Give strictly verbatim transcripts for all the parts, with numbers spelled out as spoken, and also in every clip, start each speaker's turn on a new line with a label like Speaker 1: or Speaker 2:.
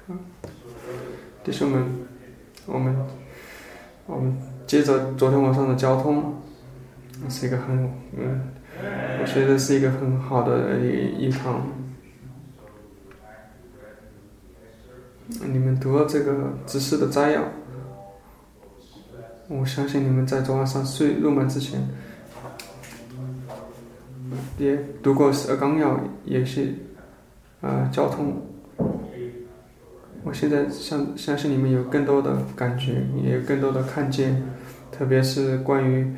Speaker 1: 弟兄们，我们我们接着昨天晚上的交通，是一个很嗯，我觉得是一个很好的一一堂。你们读了这个知识的摘要，我相信你们在昨晚上睡入门之前，也读过十二纲要，也是呃交通。我现在相相信你们有更多的感觉，也有更多的看见，特别是关于，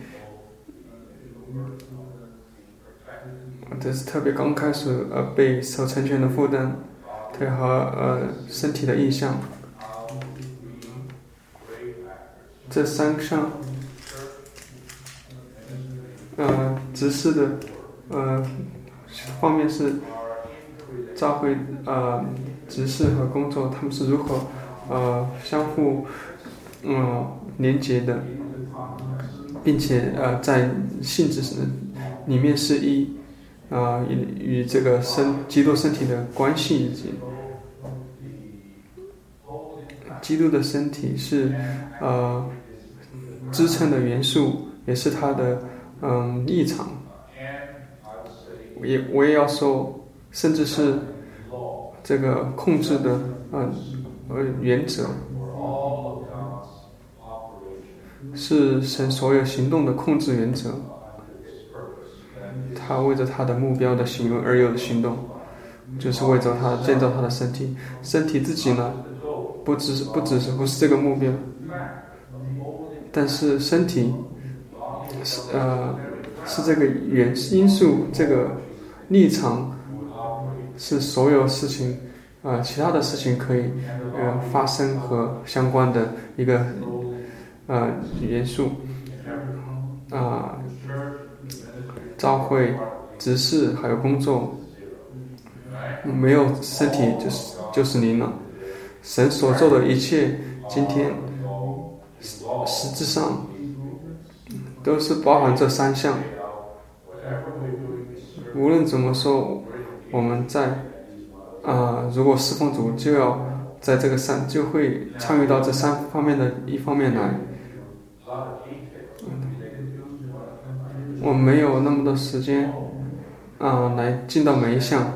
Speaker 1: 这是特别刚开始呃被所成全的负担，对和呃身体的意象，这三项呃执事的呃方面是教会呃执事和工作，他们是如何呃相互嗯、呃、连结的，并且呃在性质里面是一啊与与这个身基督身体的关系，以及基督的身体是呃支撑的元素，也是它的嗯立场。也我也要说，甚至是这个控制的呃呃原则，是神所有行动的控制原则。他为着他的目标的行为而有的行动，就是为着他建造他的身体。身体自己呢，不只是不只是不是这个目标，但是身体是呃是这个原因素，这个立场是所有事情啊、呃、其他的事情可以呃发生和相关的一个呃元素啊。呃教会、执事还有工作，没有身体就是就是零了。神所做的一切，今天实质上都是包含这三项。无论怎么说，我们在啊、呃，如果侍奉主，就要在这个三，就会参与到这三方面的一方面来。我没有那么多时间啊、呃，来进到每一项，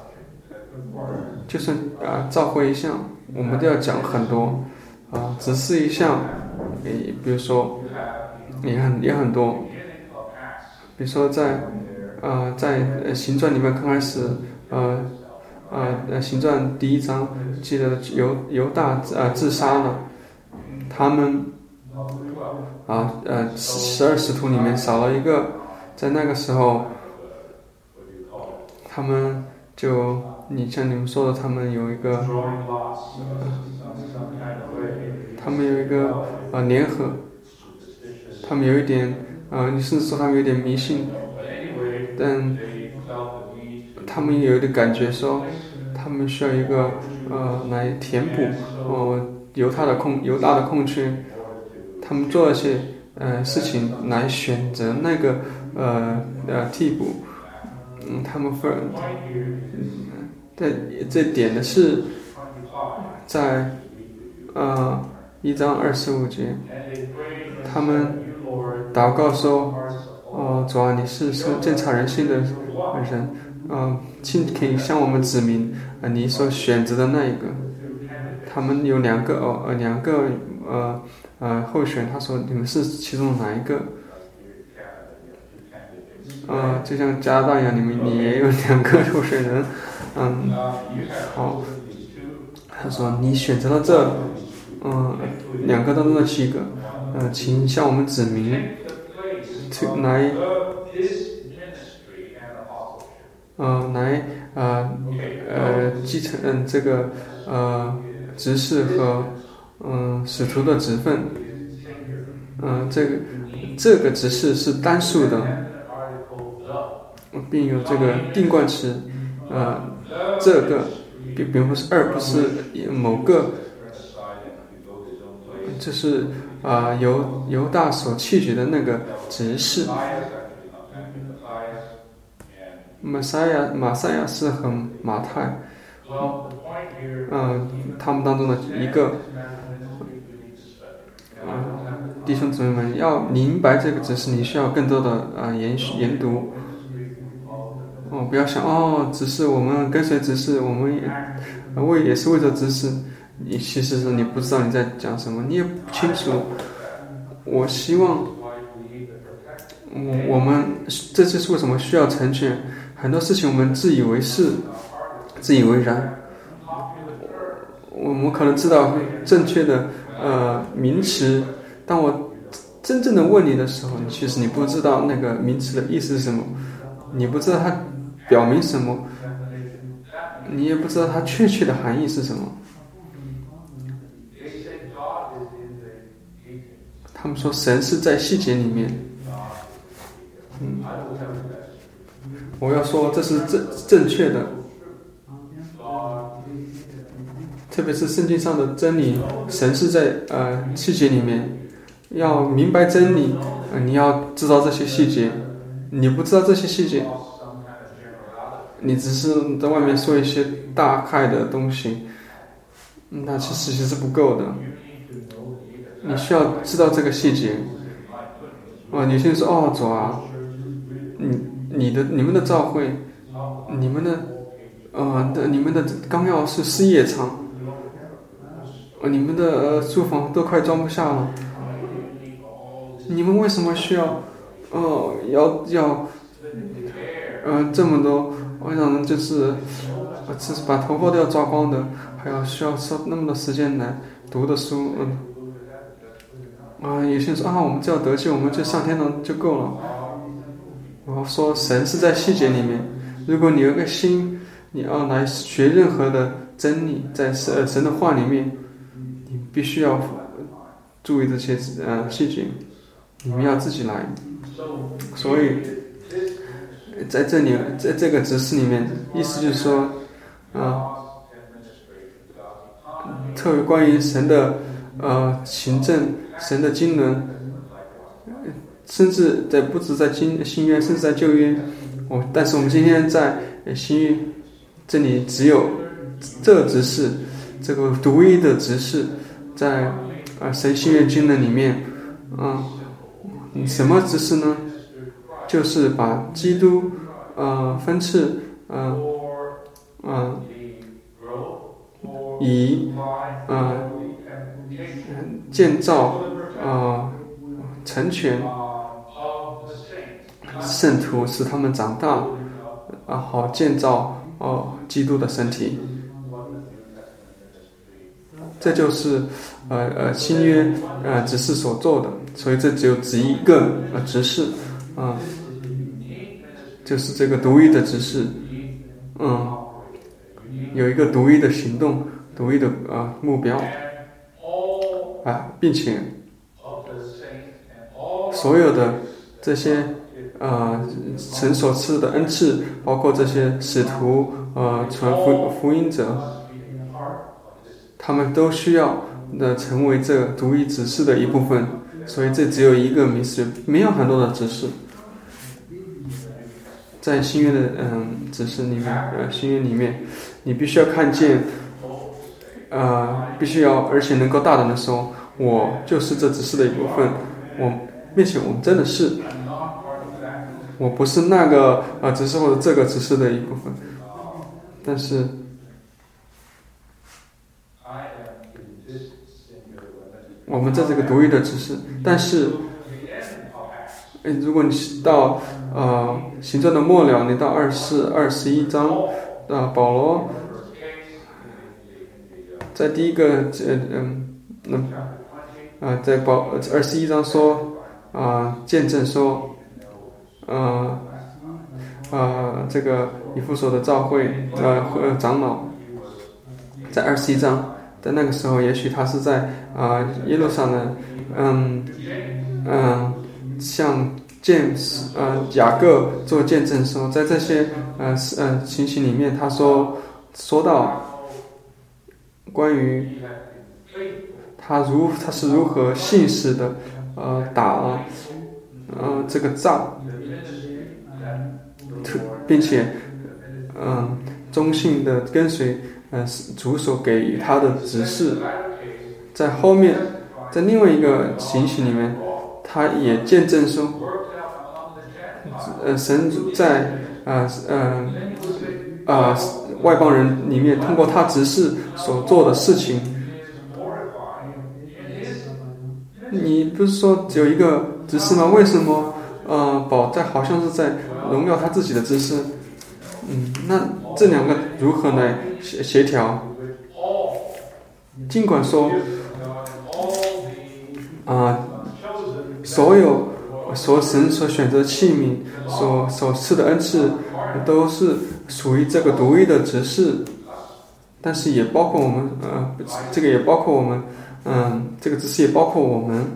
Speaker 1: 就算啊、呃、召会一项，我们都要讲很多啊，只是一项，诶，比如说也很也很多，比如说在啊、呃、在呃行传里面刚开始呃呃行传第一章，记得犹犹大啊、呃、自杀了，他们。啊，呃，十二使徒里面少了一个，在那个时候，他们就，你像你们说的，他们有一个，呃、他们有一个呃联合，他们有一点，呃，你甚至说他们有点迷信，但他们有点感觉说，他们需要一个呃来填补呃犹大的空犹大的空缺。他们做了些呃事情来选择那个呃呃替补，嗯，他们分，这这点的是在呃一章二十五节，他们祷告说，哦、呃，主啊，你是鉴察人心的人，呃，请可以向我们指明呃你所选择的那一个。他们有两个哦呃两个呃。呃，候选他说你们是其中哪一个？呃，就像加拿大一样，你们你也有两个候选人，嗯，好，他说你选择了这，嗯、呃，两个当中的七个，呃，请向我们指明，来，呃，来呃呃继承嗯这个呃执事和。嗯，使徒的职分，嗯，这个这个执事是单数的，并有这个定冠词，呃，这个并并不是二，不是某个，这是啊、呃、犹犹大所弃绝的那个执事。马赛亚马赛亚是和马太嗯、呃，他们当中的一个，啊、呃，弟兄姊妹们要明白这个指示，你需要更多的呃研研读。哦，不要想哦，只是我们跟随指示，我们也为也是为着指示。你其实是你不知道你在讲什么，你也不清楚。我希望，我我们这就是为什么需要成全。很多事情我们自以为是，自以为然。我们可能知道正确的呃名词，当我真正的问你的时候，其实你不知道那个名词的意思是什么，你不知道它表明什么，你也不知道它确切的含义是什么。他们说神是在细节里面。嗯，我要说这是正正确的，特别是圣经上的真理，神是在呃细节里面。要明白真理，呃，你要知道这些细节。你不知道这些细节，你只是在外面说一些大概的东西，那其实其实是不够的。你需要知道这个细节。啊，有些人说哦，主啊，你你的你们的教会，你们的呃的你们的纲要是四页长，呃，你们的呃书房都快装不下了。你们为什么需要，哦，要要，呃，这么多，我想就是，就是把头发都要抓光的，还要需要说那么多时间来读的书，嗯，啊，有些人说啊，我们只要得救，我们就上天堂就够了。我要说，神是在细节里面。如果你有个心，你要来学任何的真理，在神神的话里面，你必须要注意这些呃细节。你们要自己来，所以在这里，在这个指示里面，意思就是说，啊，特别关于神的呃行政、神的经纶，甚至在不止在新新约，甚至在旧约，我但是我们今天在新约这里只有这个指示，这个独一的指示，在啊、呃、神新约经纶里面，啊。什么指示呢？就是把基督呃分赐呃呃以呃建造呃成全圣徒，使他们长大，啊好建造哦、呃、基督的身体。这就是呃呃新约呃指示所做的，所以这只有只一个呃指示啊、呃，就是这个独一的指示，嗯，有一个独一的行动，独一的啊、呃、目标啊，并且所有的这些啊神所赐的恩赐，包括这些使徒呃传福福音者。他们都需要的成为这独一指示的一部分，所以这只有一个名词，没有很多的指示。在新约的嗯指示里面，呃新约里面，你必须要看见，呃，必须要而且能够大胆的说，我就是这指示的一部分，我并且我真的是，我不是那个呃指示或者这个指示的一部分，但是。我们在这个独一的指示，但是，如果你到呃行传的末了，你到二十二十一章，呃保罗在第一个嗯嗯啊在保二十一章说啊、呃、见证说，呃呃这个以弗所的教会呃和长老在二十一章。在那个时候，也许他是在啊、呃、耶路撒冷，嗯嗯，像 James 呃雅各做见证说，在这些呃呃情形里面，他说说到关于他如他是如何信实的呃打呃这个仗，并且嗯、呃、 忠信的跟随呃主所给予他的指示。在后面，在另外一个情形里面，他也见证说，呃，神在呃呃呃外邦人里面通过他指示所做的事情。你不是说只有一个执事吗？为什么呃保在好像是在荣耀他自己的执事？嗯，那这两个如何来协协调？尽管说啊、呃，所有所神所选择器皿所所赐的恩赐都是属于这个独一的执事，但是也包括我们呃，这个也包括我们。嗯，这个只是也包括我们，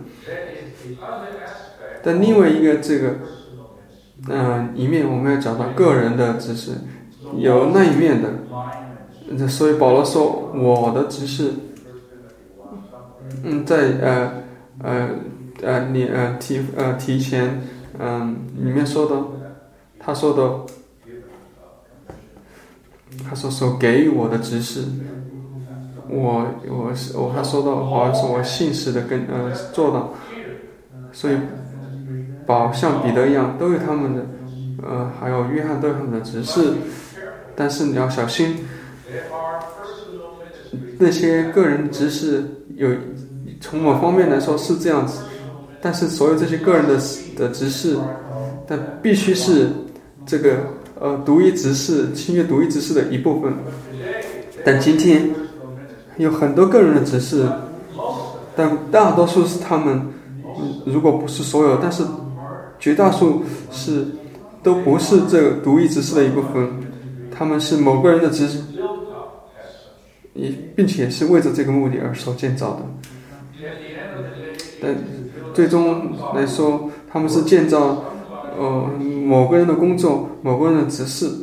Speaker 1: 但另外一个这个，嗯，一面我们要找到个人的知识，有那一面的，所以保罗说我的知识，嗯，在呃呃呃你呃提呃提前嗯里面说的，他说的，他说所给予我的知识。我我是我他说到好像是我信实的跟呃做到，所以保像彼得一样都有他们的呃还有约翰都有他们的指示，但是你要小心，那些个人指示有从某方面来说是这样子，但是所有这些个人的的指示，但必须是这个呃独一执事签约独一执事的一部分，但今天。有很多个人的指示，但大多数是他们，如果不是所有，但是绝大数是都不是这个独一指示的一部分，他们是某个人的指示，也并且是为着这个目的而所建造的。但最终来说，他们是建造呃某个人的工作，某个人的指示。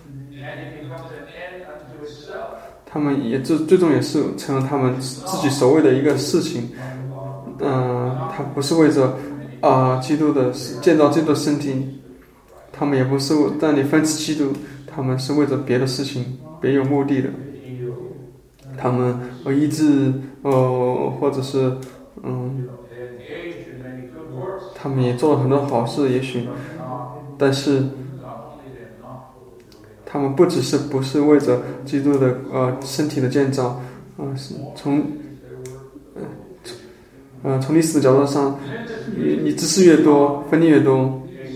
Speaker 1: 他们也最最终也是成了他们自己所谓的一个事情，嗯、呃，他不是为着啊、呃、基督的建造基督的身体，他们也不是让你分赐基督，他们是为着别的事情，别有目的的。他们呃医治呃或者是嗯，他们也做了很多好事，也许，但是。他们不只是不是为着基督的呃身体的建造，啊、呃，是从呃呃从历史的角度上，你你知识越多，分裂越多，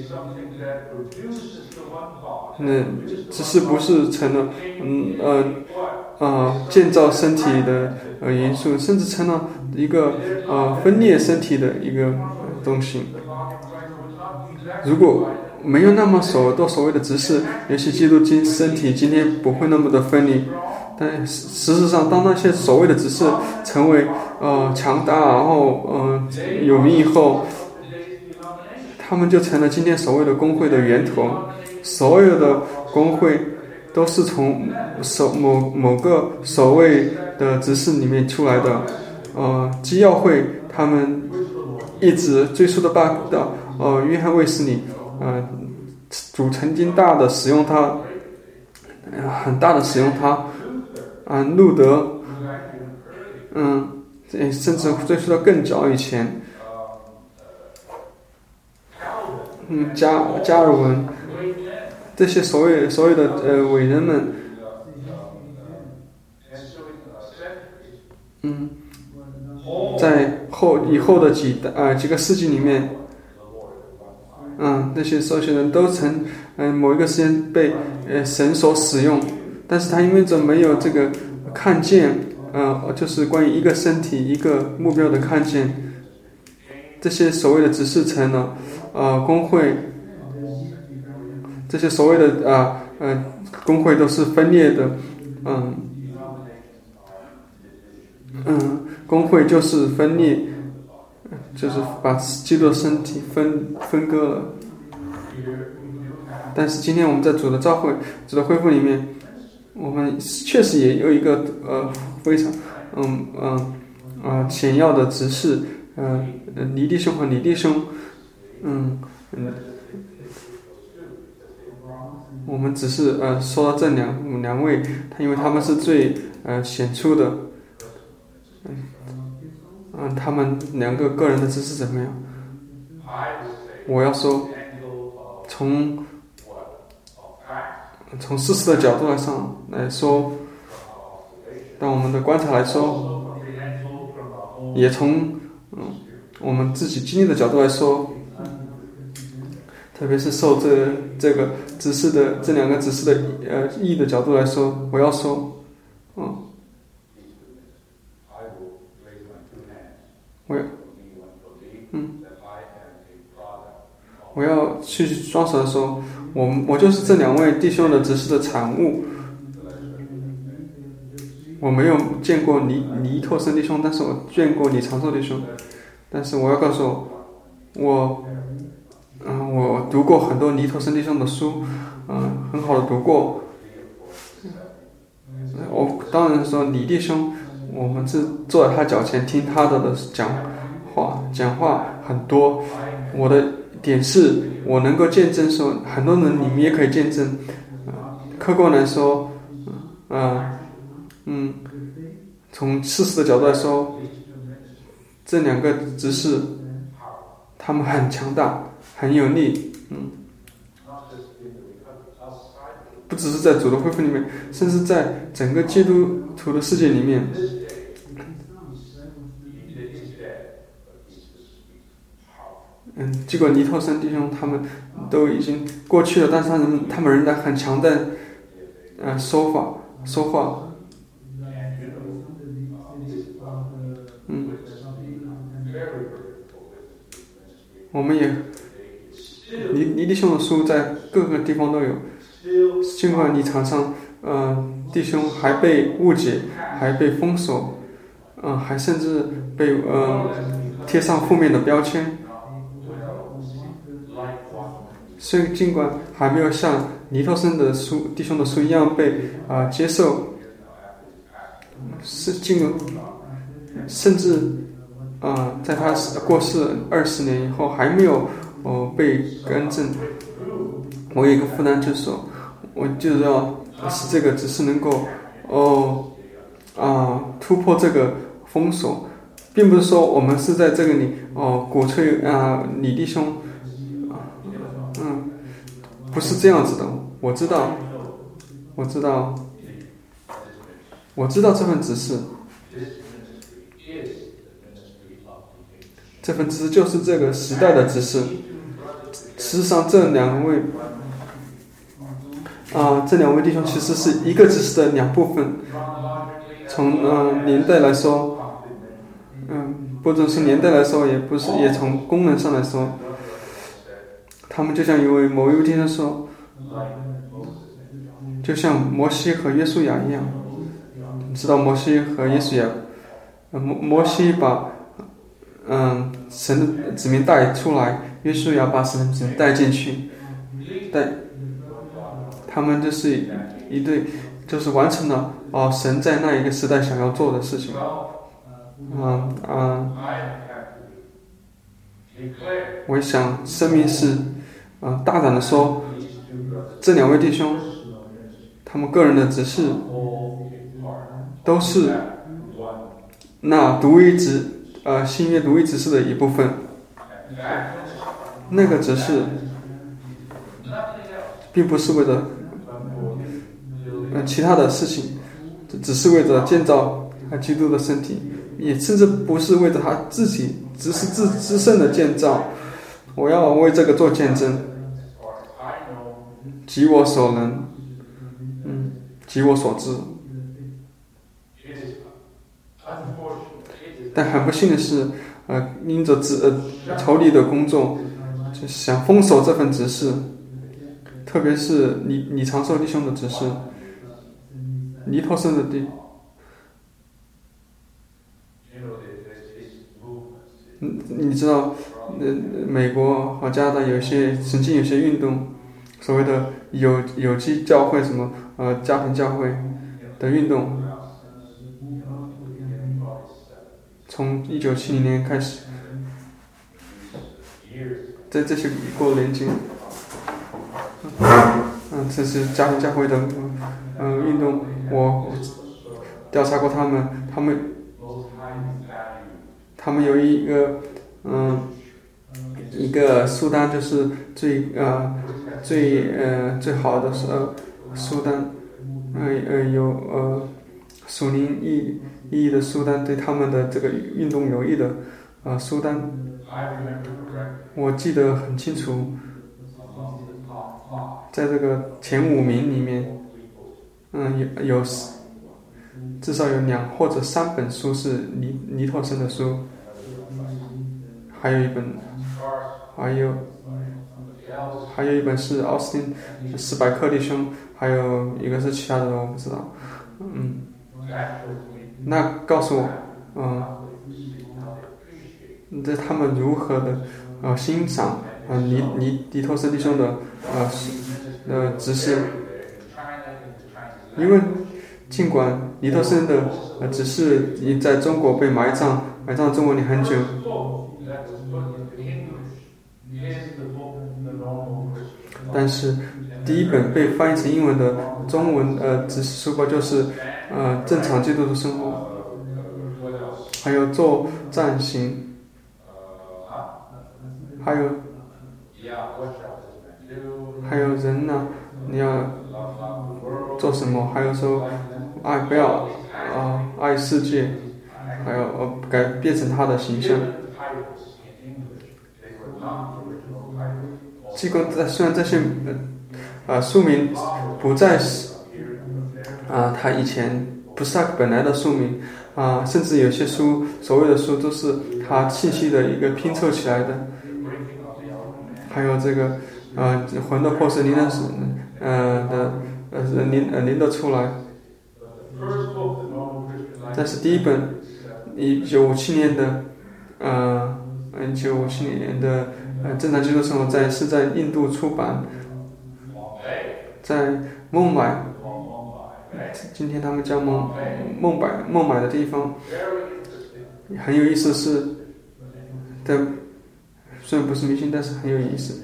Speaker 1: 那知识不是成了嗯呃呃建造身体的呃因素，甚至成了一个呃分裂身体的一个东西。如果没有那么所多所谓的执事，也许基督今身体今天不会那么的分离。但事实上，当那些所谓的执事成为呃强大，然后呃有名以后，他们就成了今天所谓的工会的源头。所有的工会都是从所某某个所谓的执事里面出来的。呃，基要会他们一直最初的大的呃约翰卫斯理。呃，主曾经大的使用它，呃、很大的使用它，啊、呃，路德，嗯，甚至追溯到更早以前，嗯，加加尔文，这些所谓所谓的呃伟人们，嗯，在后以后的几呃几个世纪里面。嗯，那些受洗人都曾嗯、呃、某一个时间被呃神所使用，但是他因为着没有这个看见，呃，就是关于一个身体一个目标的看见，这些所谓的指示成了呃工会，这些所谓的啊呃, 呃工会都是分裂的，嗯嗯，工会就是分裂。就是把基督的身体分分割了，但是今天我们在主的召会、主的恢复里面，我们确实也有一个呃非常嗯嗯啊显要的指示，呃尼弟兄和尼弟兄，嗯嗯我们只是呃说到这两两位，他因为他们是最呃显出的，嗯嗯，他们两个个人的知识怎么样？我要说，从从事实的角度来上来说，当我们的观察来说，也从嗯我们自己经历的角度来说，特别是受这这个指示的这两个指示的呃意义的角度来说，我要说，嗯，我要嗯，我要去双手的说，我我就是这两位弟兄的指示的产物。我没有见过尼尼托生弟兄，但是我见过你长寿弟兄。但是我要告诉我，我，嗯、呃，我读过很多尼托生弟兄的书，嗯、呃，很好的读过。我当然说李弟兄，我们是坐在他脚前听他的的讲话，讲话很多。我的点是我能够见证说，很多人你们也可以见证。呃、客观来说，嗯、呃。嗯，从事实的角度来说，这两个执事，他们很强大，很有力。嗯，不只是在主的恢复里面，甚至在整个基督徒的世界里面。嗯，尽管尼托生弟兄他们都已经过去了，但是他们他们仍然很强的，呃，说法说话。嗯，我们也尼尼弟兄的书在各个地方都有。尽管你常常呃弟兄还被误解，还被封锁，嗯、呃，还甚至被呃贴上负面的标签。所以尽管还没有像尼托生的书弟兄的书一样被啊、呃、接受，是尽甚至啊、呃、在他过世二十年以后还没有哦、呃、被更正。我有一个负担，就是说，我就是要使这个只是能够哦啊、呃、突破这个封锁，并不是说我们是在这个里哦鼓吹啊李弟兄。嗯，不是这样子的。我知道，我知道，我知道这份指示，这份指示就是这个时代的指示。事实上，这两位啊、呃，这两位弟兄其实是一个指示的两部分。从呃年代来说，嗯，不只是年代来说，也不是，也从功能上来说。他们就像一位某一位先生说，就像摩西和约书亚一样。你知道摩西和约书亚，摩摩西把嗯神的子民带出来，约书亚把神的子民带进去，带他们就是一对，就是完成了哦神在那一个时代想要做的事情。嗯嗯，我想生命是。啊、呃，大胆的说，这两位弟兄，他们个人的指示，都是那独一指呃新约独一指示的一部分。那个指示，并不是为了呃其他的事情，只是为了建造啊基督的身体，也甚至不是为了他自己，只是自自身的建造。我要为这个做见证，及我所能，嗯，及我所知。但很不幸的是，呃，因着指呃仇敌的工作，就想封锁这份指示，特别是你你长寿弟兄的指示，尼托生的弟，嗯，你知道。呃，美国和加拿大有些曾经有些运动，所谓的有有机教会什么呃家庭教会的运动，从一九七零年开始，在这些过年间，嗯， 这是家庭教会的嗯、呃、运动，我调查过他们，他们他们有一个嗯、呃、一个书单，就是最呃最呃最好的呃书单，呃呃有呃属灵意意义的书单，对他们的这个运动有益的呃书单，我记得很清楚，在这个前五名里面，嗯有有至少有两或者三本书是尼尼托生的书，还有一本，还有还有一本是奥斯汀史百克弟兄，还有一个是其他的我不知道，嗯，那告诉我，嗯、呃，这他们如何的呃欣赏呃尼尼尼托生弟兄的呃呃知识，因为尽管尼托生的呃只是你在中国被埋葬埋葬中国你很久，但是第一本被翻译成英文的中文呃知识书包就是呃正常基督徒生活，还有作战型，还有还有人呢、啊，你要做什么？还有说爱不要啊、呃、爱世界，还有呃改变成他的形象。尽管虽然这些呃书名不再是啊、呃、他以前不是他本来的书名啊、呃，甚至有些书所谓的书都是他信息的一个拼凑起来的。还有这个呃魂的破碎灵的呃的呃灵呃灵的出来。但是第一本一九五七年的呃一九五七年的呃正常基督生活在是在印度出版，在孟买，今天他们叫孟孟买孟买的地方，很有意思是的，虽然不是迷信，但是很有意思。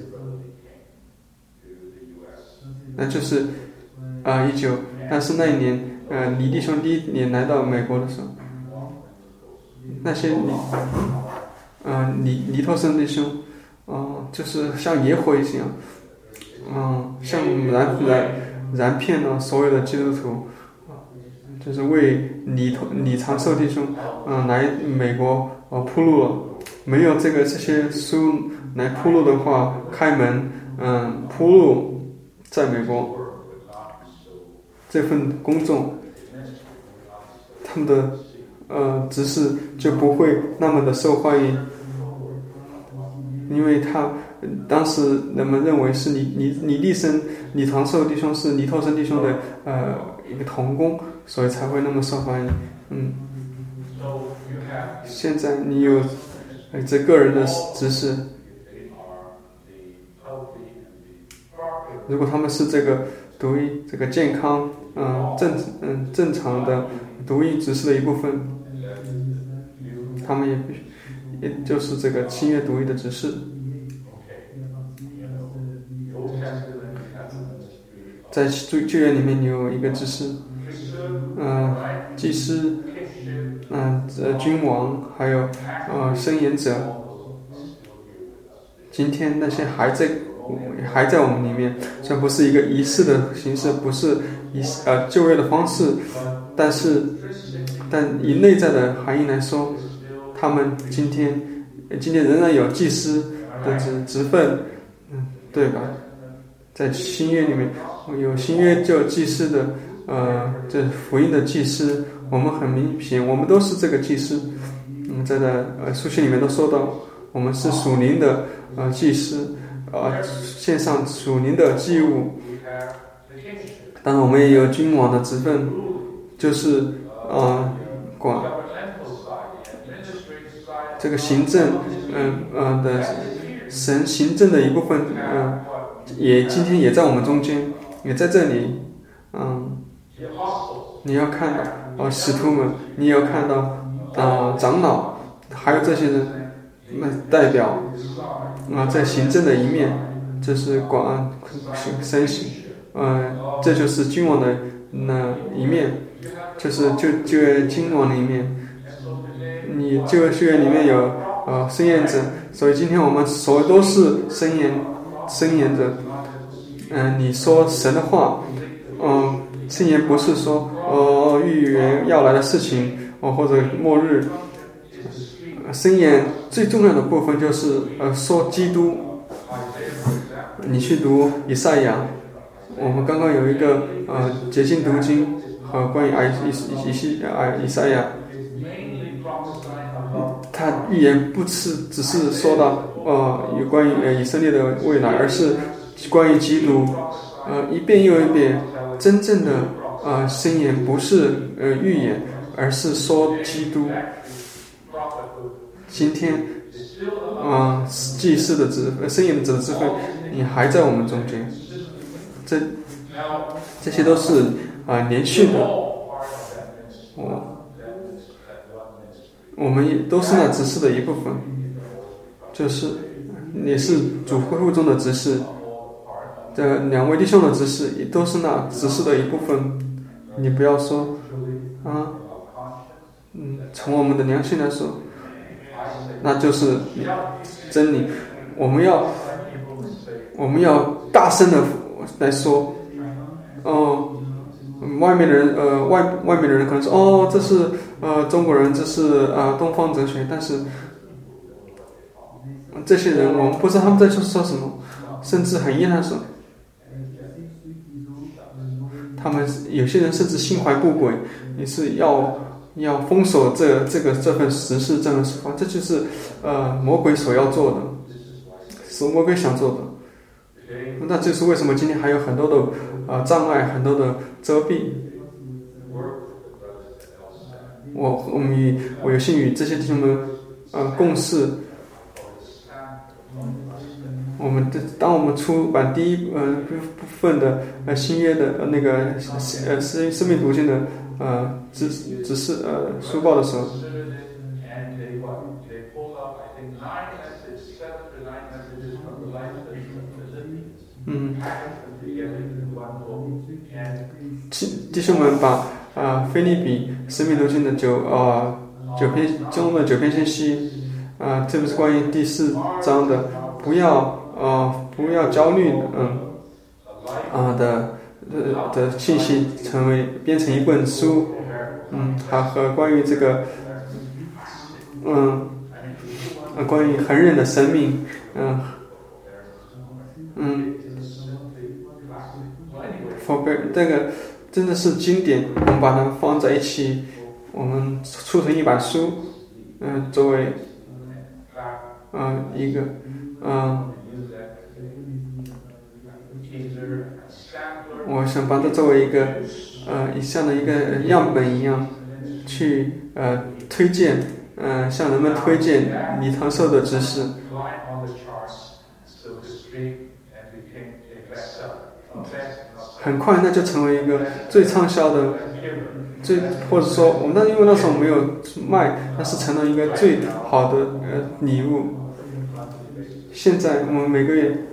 Speaker 1: 那就是啊一九，但是那一年呃李弟兄第一年来到美国的时候，那些李呃李李托生弟兄，啊、呃、就是像野火一样，嗯、呃、像燃燃燃遍了所有的基督徒，就是为李托李长寿弟兄嗯、呃、来美国呃铺路了。没有这个这些书来铺路的话，开门嗯、呃、铺路在美国这份工作，他们的呃执事就不会那么的受欢迎，因为他当时人们认为是李李李立生李长寿弟兄是李托生弟兄的呃一个同工，所以才会那么受欢迎。嗯，现在你有这个人的执事，如果他们是这个独一这个健康嗯、呃、正嗯正常的独一执事的一部分，他们也必须也就是这个新约独一的执事。在旧约里面有一个执事，呃祭司，嗯 呃, 呃君王，还有呃申言者。今天那些还在还在我们里面，虽然不是一个仪式的形式，不是仪呃就业的方式，但是但以内在的含义来说，他们今天今天仍然有祭司的职职分，嗯，对吧？在新约里面有新约就有祭司的呃这福音的祭司，我们很明显我们都是这个祭司。嗯，在的呃书信里面都说到，我们是属灵的呃祭司，呃献上属灵的祭物。当然我们也有君王的职分，就是呃管这个行政嗯呃, 呃的神行政的一部分，嗯、呃，也今天也在我们中间，也在这里。嗯，你要看到呃使徒们，你也要看到啊、呃、长老，还有这些人，那代表啊、呃、在行政的一面，这是管神呃，这就是君王的那一面，就是就就君王的一面。你旧约序言里面有呃申言者，所以今天我们所有都是申言申言者。嗯、呃，你说神的话，嗯、呃，申言不是说呃预言要来的事情哦、呃、或者末日。申言最重要的部分就是呃说基督。你去读以赛亚，我们刚刚有一个呃洁净读经和关于以以以西啊以赛亚，他预言不是只是说到呃有关于呃以色列的未来，而是关于基督，呃一遍又一遍。真正的呃申言不是呃预言，而是说基督。今天，嗯、呃，祭司的职申言者的职分，你还在我们中间，这这些都是啊、呃、连续的。我我们也都是那执事的一部分，就是也是主恢复中的执事。这两位弟兄的执事也都是那执事的一部分。你不要说啊，嗯，从我们的良心来说，那就是真理。我们要我们要大声的来说，哦、呃，外面的人呃外外面的人可能说哦这是呃中国人，这是啊、呃、东方哲学，但是这些人我们不知道他们在说说什么，甚至很遗憾说，他们有些人甚至心怀不轨，也是要要封锁这这个这份实事这样的说法，这就是呃魔鬼所要做的，是魔鬼想做的。那这是为什么今天还有很多的呃障碍，很多的遮蔽。我我们与我有幸与这些弟兄们呃共事。我们当我们出版第一呃部分的呃新约的呃那个呃生生命读经的呃指指示呃书报的时候，嗯，弟兄们把啊、呃、腓立比生命读经的九啊、呃、九篇中的九篇信息啊、呃，特别是关于第四章的，不要。呃，不要焦虑，嗯，啊、呃、的呃的信息成为编成一本书，嗯，还和关于这个，嗯，呃，关于恒忍的生命，嗯，嗯 ，for 这个真的是经典，我们把它们放在一起，我们出成一本书，嗯、呃，作为，嗯、呃，一个，嗯、呃。我想把它作为一个呃像的一个样本一样去呃推荐，呃向人们推荐李唐寿的知识。很快那就成为一个最畅销的，最或者说我们那因为那时候没有卖，但是成了一个最好的呃礼物。现在我们每个月。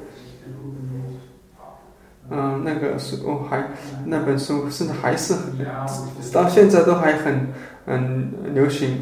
Speaker 1: 嗯，那个书哦，还那本书甚至还是很到现在都还很嗯流行。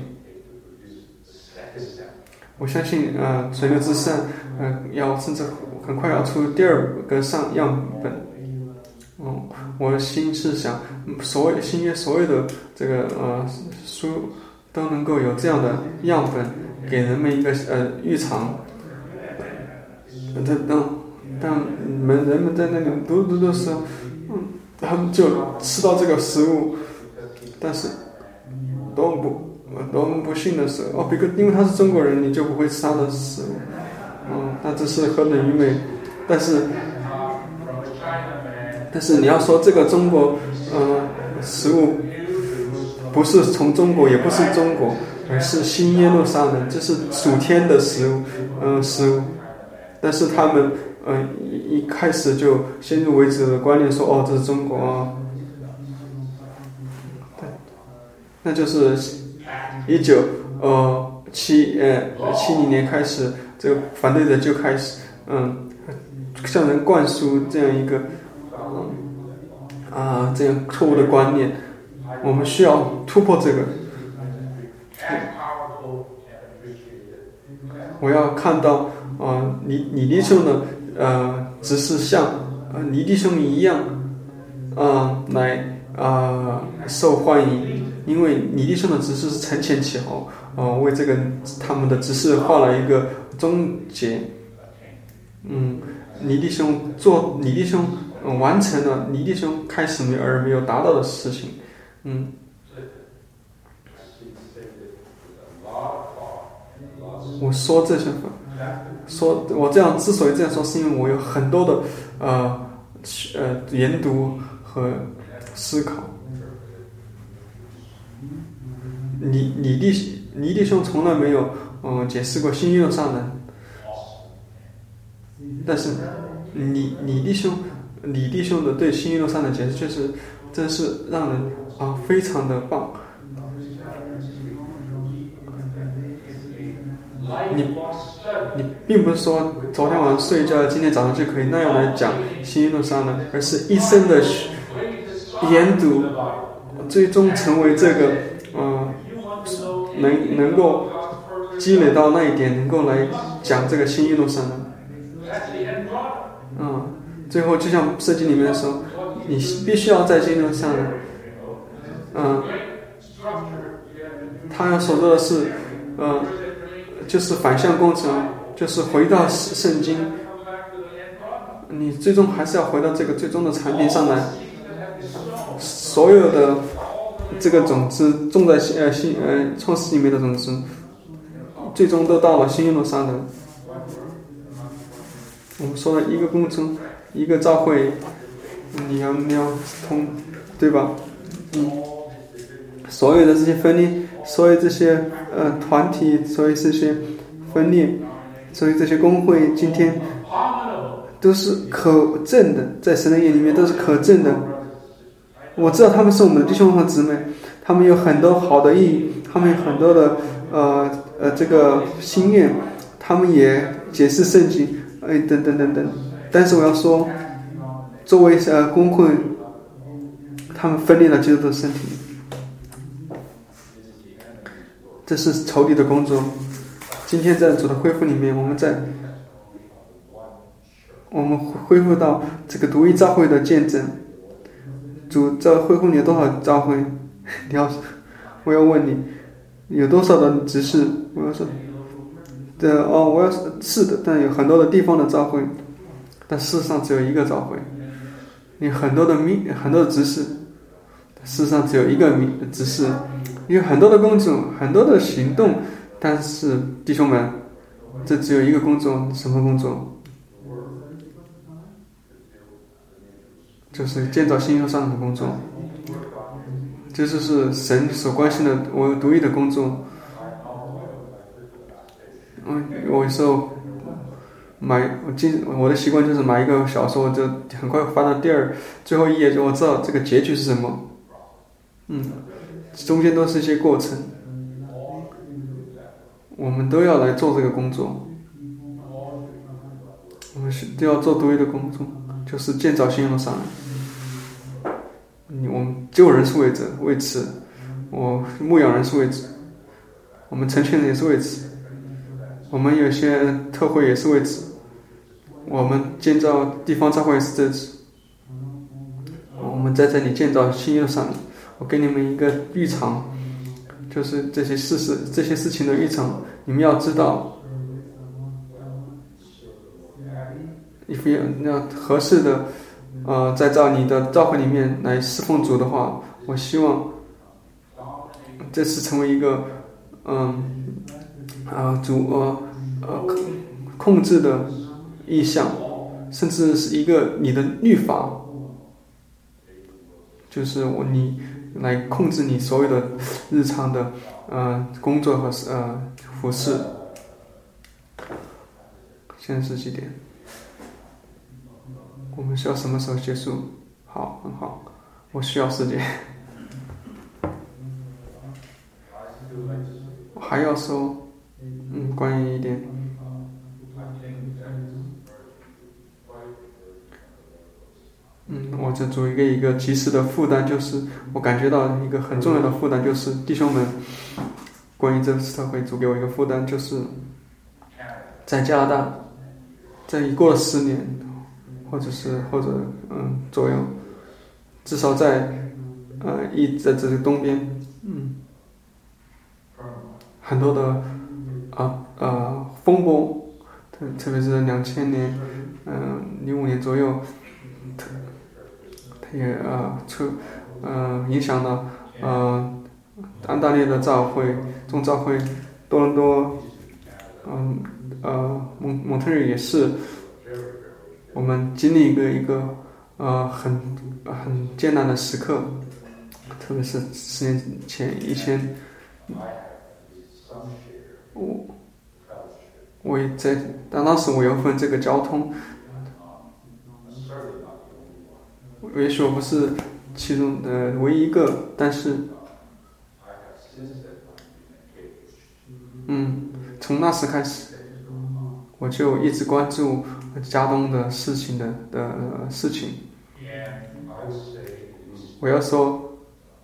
Speaker 1: 我相信呃水流之声呃要甚至很快要出第二个上样本。嗯，我的心是想所有新约所有的这个呃书都能够有这样的样本，给人们一个呃预尝。等等。但们人们在那里读读的时候，嗯，他们就吃到这个食物，但是多么不多么不幸的是，哦，比如因为他是中国人，你就不会吃他的食物，嗯，那这是何等愚昧！但是，但是你要说这个中国，呃，食物不是从中国，也不是中国，而是新耶路撒冷，这是属天的食物，嗯、呃，食物，但是他们。嗯，一一开始就先入为主的观念说，哦，这是中国啊，对，那就是一九呃七呃七零年开始，这个反对者就开始嗯向人灌输这样一个嗯啊、呃、这样错误的观念，我们需要突破这个。我要看到，呃，你你弟兄的呃，只是像呃你弟兄一样，呃，来呃受欢迎，因为你弟兄的执事是承前启后，呃，为这个他们的执事画了一个终结。嗯，你弟兄做你弟兄、呃、完成了你弟兄开始没而没有达到的事情，嗯。我说这些话，说我这样之所以这样说，是因为我有很多的呃呃研读和思考。你你弟你弟兄从来没有嗯、呃、解释过新约的上人，但是你你弟兄你弟兄的对新约上的解释确实真是让人啊、呃、非常的棒。你你并不是说昨天晚上睡觉，今天早上就可以那样来讲新约路上的，而是一生的研读，最终成为这个呃能能够积累到那一点，能够来讲这个新约路上的。嗯，最后就像圣经里面说，你必须要在新约路上的，嗯，他要所做的是，嗯。就是反向工程，就是回到圣经，你最终还是要回到这个最终的产品上来。所有的这个种子种在呃新呃创世里面的种子，最终都到了新约路上的。我们说了一个工程，一个召会，你要你要通，对吧？嗯，所有的这些分裂。所以这些呃团体，所以这些分裂，所以这些工会，今天都是可证的，在神的眼里面都是可证的。我知道他们是我们的弟兄和姊妹，他们有很多好的意义，他们有很多的呃呃这个心愿，他们也解释圣经，哎等等等等。但是我要说，作为呃工会，他们分裂了基督的身体。这是仇敌的工作。今天在主的恢复里面，我们在我们恢复到这个独一召会的见证。主在恢复你有多少召会？你要，我要问你，有多少的执事？我要说，对哦，我要是的，但有很多的地方的召会，但事实上只有一个召会。你很多的秘，很多的执事，事实上只有一个秘执事。有很多的工作，很多的行动，但是弟兄们，这只有一个工作，什么工作？就是建造新约上的工作，这就是神所关心的我独一的工作。嗯，我有时候买，我今我的习惯就是买一个小说，就很快翻到第二最后一页，就我知道这个结局是什么。嗯。中间都是一些过程，我们都要来做这个工作，我们都要做独一的工作，就是建造新约的上来。我们救人是为此，为此，我牧养人是为此，我们成全人也是为此，我们有些特会也是为此，我们建造地方教会也是这次，我们在这里建造新约的上来。我给你们一个预场，就是这些事实、这些事情的预场，你们要知道，你要合适的，呃，在照你的召会里面来侍奉主的话，我希望这次成为一个，嗯，啊、呃，主呃呃控制的意向，甚至是一个你的律法，就是我你。来控制你所有的日常的呃工作和呃服饰。现在是几点？我们需要什么时候结束？好，很好，我需要时间。我还要说，嗯，关于一点，嗯，我者主一个一个及时的负担，就是我感觉到一个很重要的负担，就是弟兄们，关于这个斯特会主给我一个负担，就是在加拿大，在过了十年，或者是或者嗯左右，至少在呃一在这个东边，嗯，很多的啊呃风波，特特别是两千年，嗯零五年左右，它也呃出呃影响了呃安大略的教会、众教会、多伦多，嗯呃蒙蒙特利尔也是，我们经历一个一个呃很很艰难的时刻，特别是十年前以前，我我也在，但当时我有份这个交通，也许我不是其中的唯一一个，但是，嗯，从那时开始，我就一直关注家东的事情的的、呃、事情。我要说，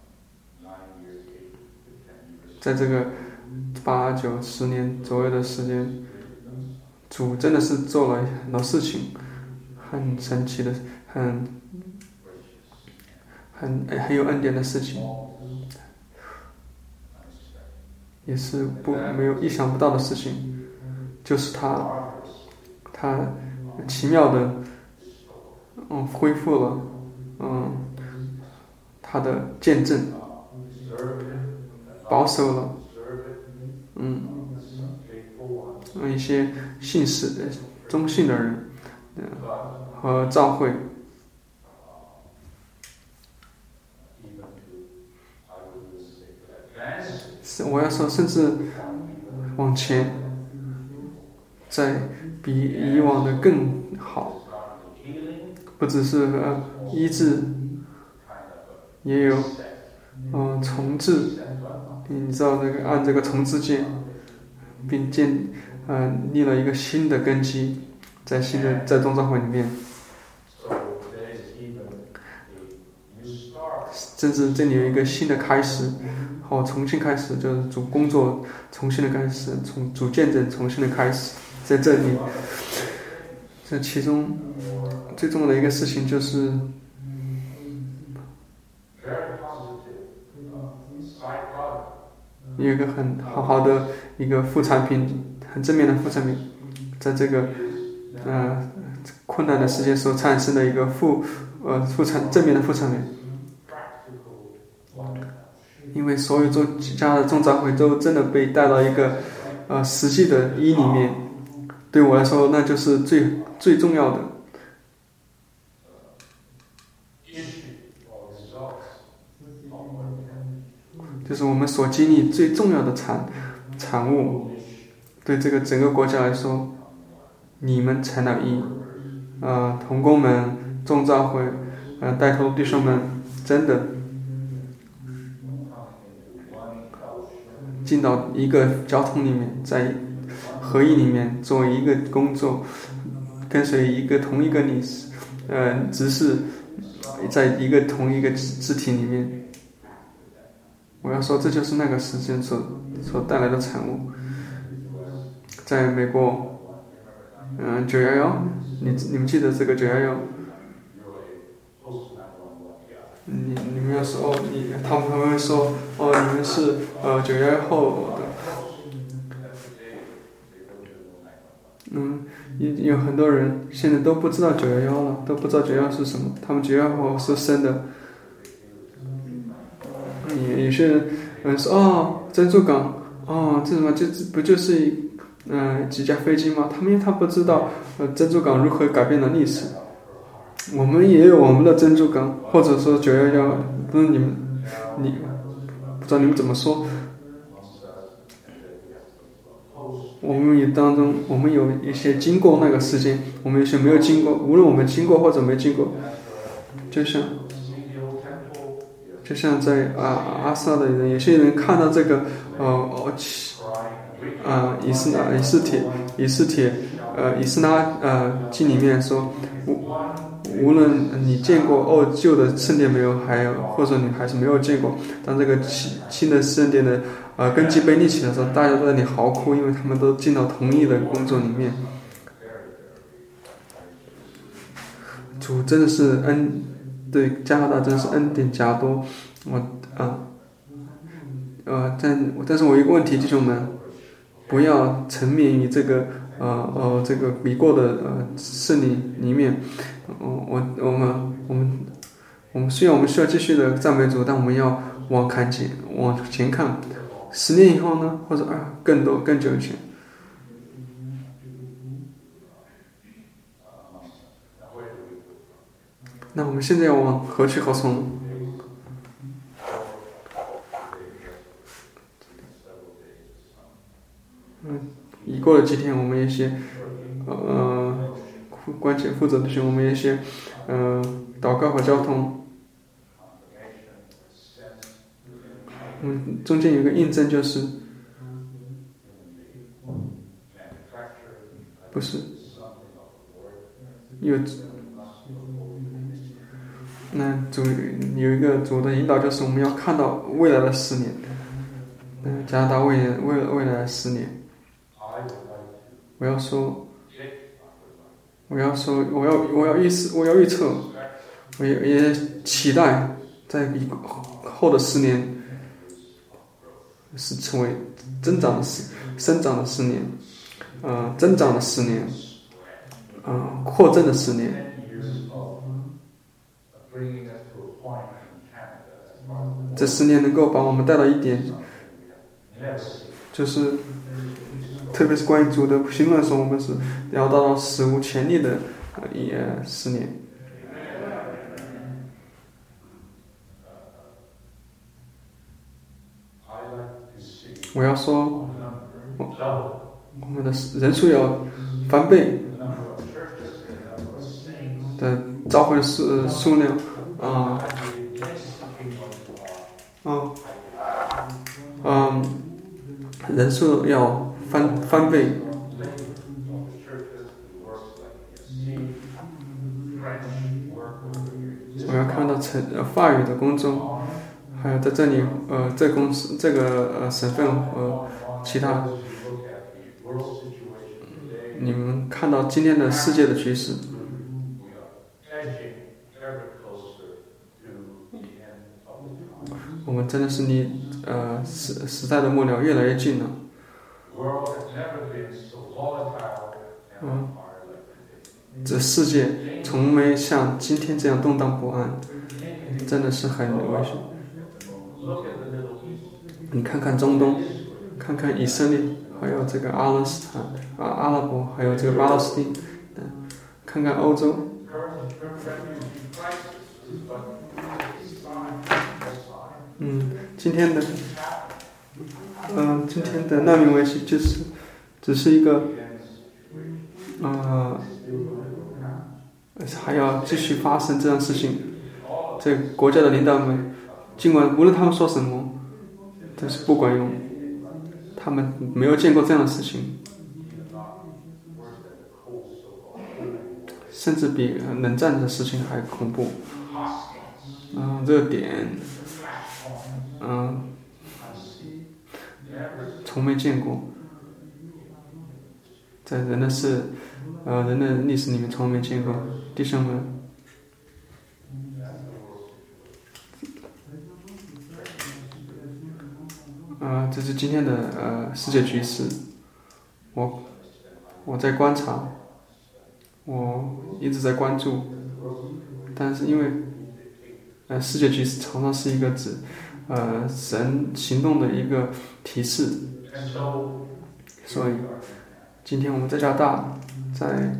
Speaker 1: 在这个八九十年左右的时间，主真的是做了很多事情，很神奇的，很很很有恩典的事情，也是不没有意想不到的事情，就是他他奇妙的嗯恢复了嗯他的见证，保守了嗯一些信使的忠信的人、嗯、和教会。我要说，甚至往前，在比以往的更好，不只是呃医治，也有嗯、呃、重置。你知道这个按这个重置键，并建呃立了一个新的根基，在新的在宗教会里面，甚至这里有一个新的开始。好，重新开始，就是主工作重新的开始，从主见证重新的开始，在这里，这其中最重要的一个事情就是，有一个很好好的一个副产品，很正面的副产品，在这个呃困难的时间所产生的一个副呃副产正面的副产品。因为所有宗家的宗教会都真的被带到一个呃实际的意义里面，对我来说那就是最最重要的。就是我们所经历最重要的产产物，对这个整个国家来说，你们采纳义，呃，同工们、众教会、呃，带头弟兄们，真的进到一个交通里面，在合一里面作为一个工作，跟随一个同一个理事，呃，执事，在一个同一个肢体里面。我要说，这就是那个时间所所带来的产物。在美国，嗯，九幺幺，你你们记得这个九幺幺？你你们要说哦，你他们他们会说哦，你们是呃九幺幺后的。嗯，有有很多人现在都不知道九幺幺了，都不知道九幺幺是什么，他们九幺幺后是生的。有些人嗯说哦，珍珠港哦，这什么这不就是嗯、呃、几架飞机吗？他们因为他不知道呃珍珠港如何改变了历史。我们也有我们的珍珠港，或者说九幺幺，不是你们你不知道你们怎么说。我们也当中，我们有一些经过那个事件，我们有些没有经过。无论我们经过或者没经过，就像就像在啊阿萨的人，有些人看到这个呃哦啊以斯以斯帖以斯帖呃以斯拉呃经里面说，我无论你见过哦旧的圣殿没有，还有或者你还是没有见过，当这个新新的圣殿的呃根基被立起的时候，大家都在那里嚎哭，因为他们都进到同一的工作里面。主真的是恩，对加拿大真是恩典加多。我啊呃，但但是我有一个问题，弟兄们，不要沉湎于这个呃呃这个笔过的呃圣灵里面。我我我们我们我们虽然我们需要继续的赞美主，但我们要往看前往前看，十年以后呢，或者啊更多更久以前。那我们现在要往何去何从？嗯，已过了几天，我们一些呃关键负责的学，我们一些呃祷告和交通。嗯，中间有一个印证，就是不是有。那主有一个主的引导，就是我们要看到未来的十年，嗯，加拿大未未未来的十年。我要说，我要说，我要我要预测，我要预测，我也也期待在以后的十年是成为增长的十生长的十年，呃，增长的十年，呃，扩增的十年。这十年能够把我们带到一点，就是特别是关于主的评论的时候，我们是要达到史无前例的一呃十年。我要说，我我们的人数要翻倍的召会数数量啊。嗯，嗯，人数要翻翻倍。我要看到成呃法语的公众，还有在这里呃这公司这个呃省份和其他，你们看到今天的世界的局势。我们真的是离呃时时代的末了越来越近了。嗯，这世界从没像今天这样动荡不安，真的是很危险。你看看中东，看看以色列，还有这个阿拉斯坦啊阿拉伯，还有这个巴勒斯坦，看看欧洲。嗯，今天的，嗯、呃，今天的难民危机就是只是一个，呃，还要继续发生这样的事情。这国家的领导们，尽管无论他们说什么，但是不管用，他们没有见过这样的事情，甚至比冷战的事情还恐怖。嗯、呃，热点。嗯，从没见过，在人的事，呃，人的历史里面从没见过。弟兄们，呃，这是今天的呃世界局势。我我在观察，我一直在关注，但是因为呃世界局势常常是一个指。呃，神行动的一个提示，所以今天我们在加拿大，在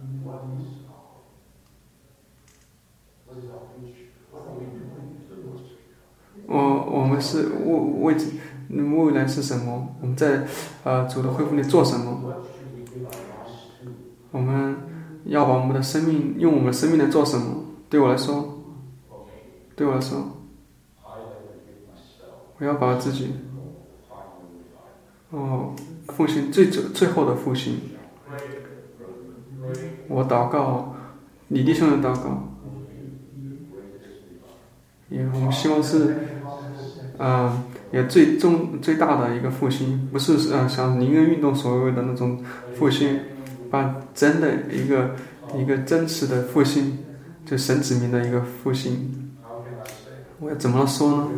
Speaker 1: 我我们是未未知未来是什么？我们在呃主的恢复里做什么？我们要把我们的生命用我们的生命来做什么？对我来说，对我来说。我要把自己，哦，复兴最最最后的复兴。我祷告， 你弟兄的祷告，也我们希望是，呃，也最重最大的一个复兴，不是呃像灵恩运动所谓的那种复兴，把真的一个一个真实的复兴，就神子民的一个复兴。我要怎么说呢？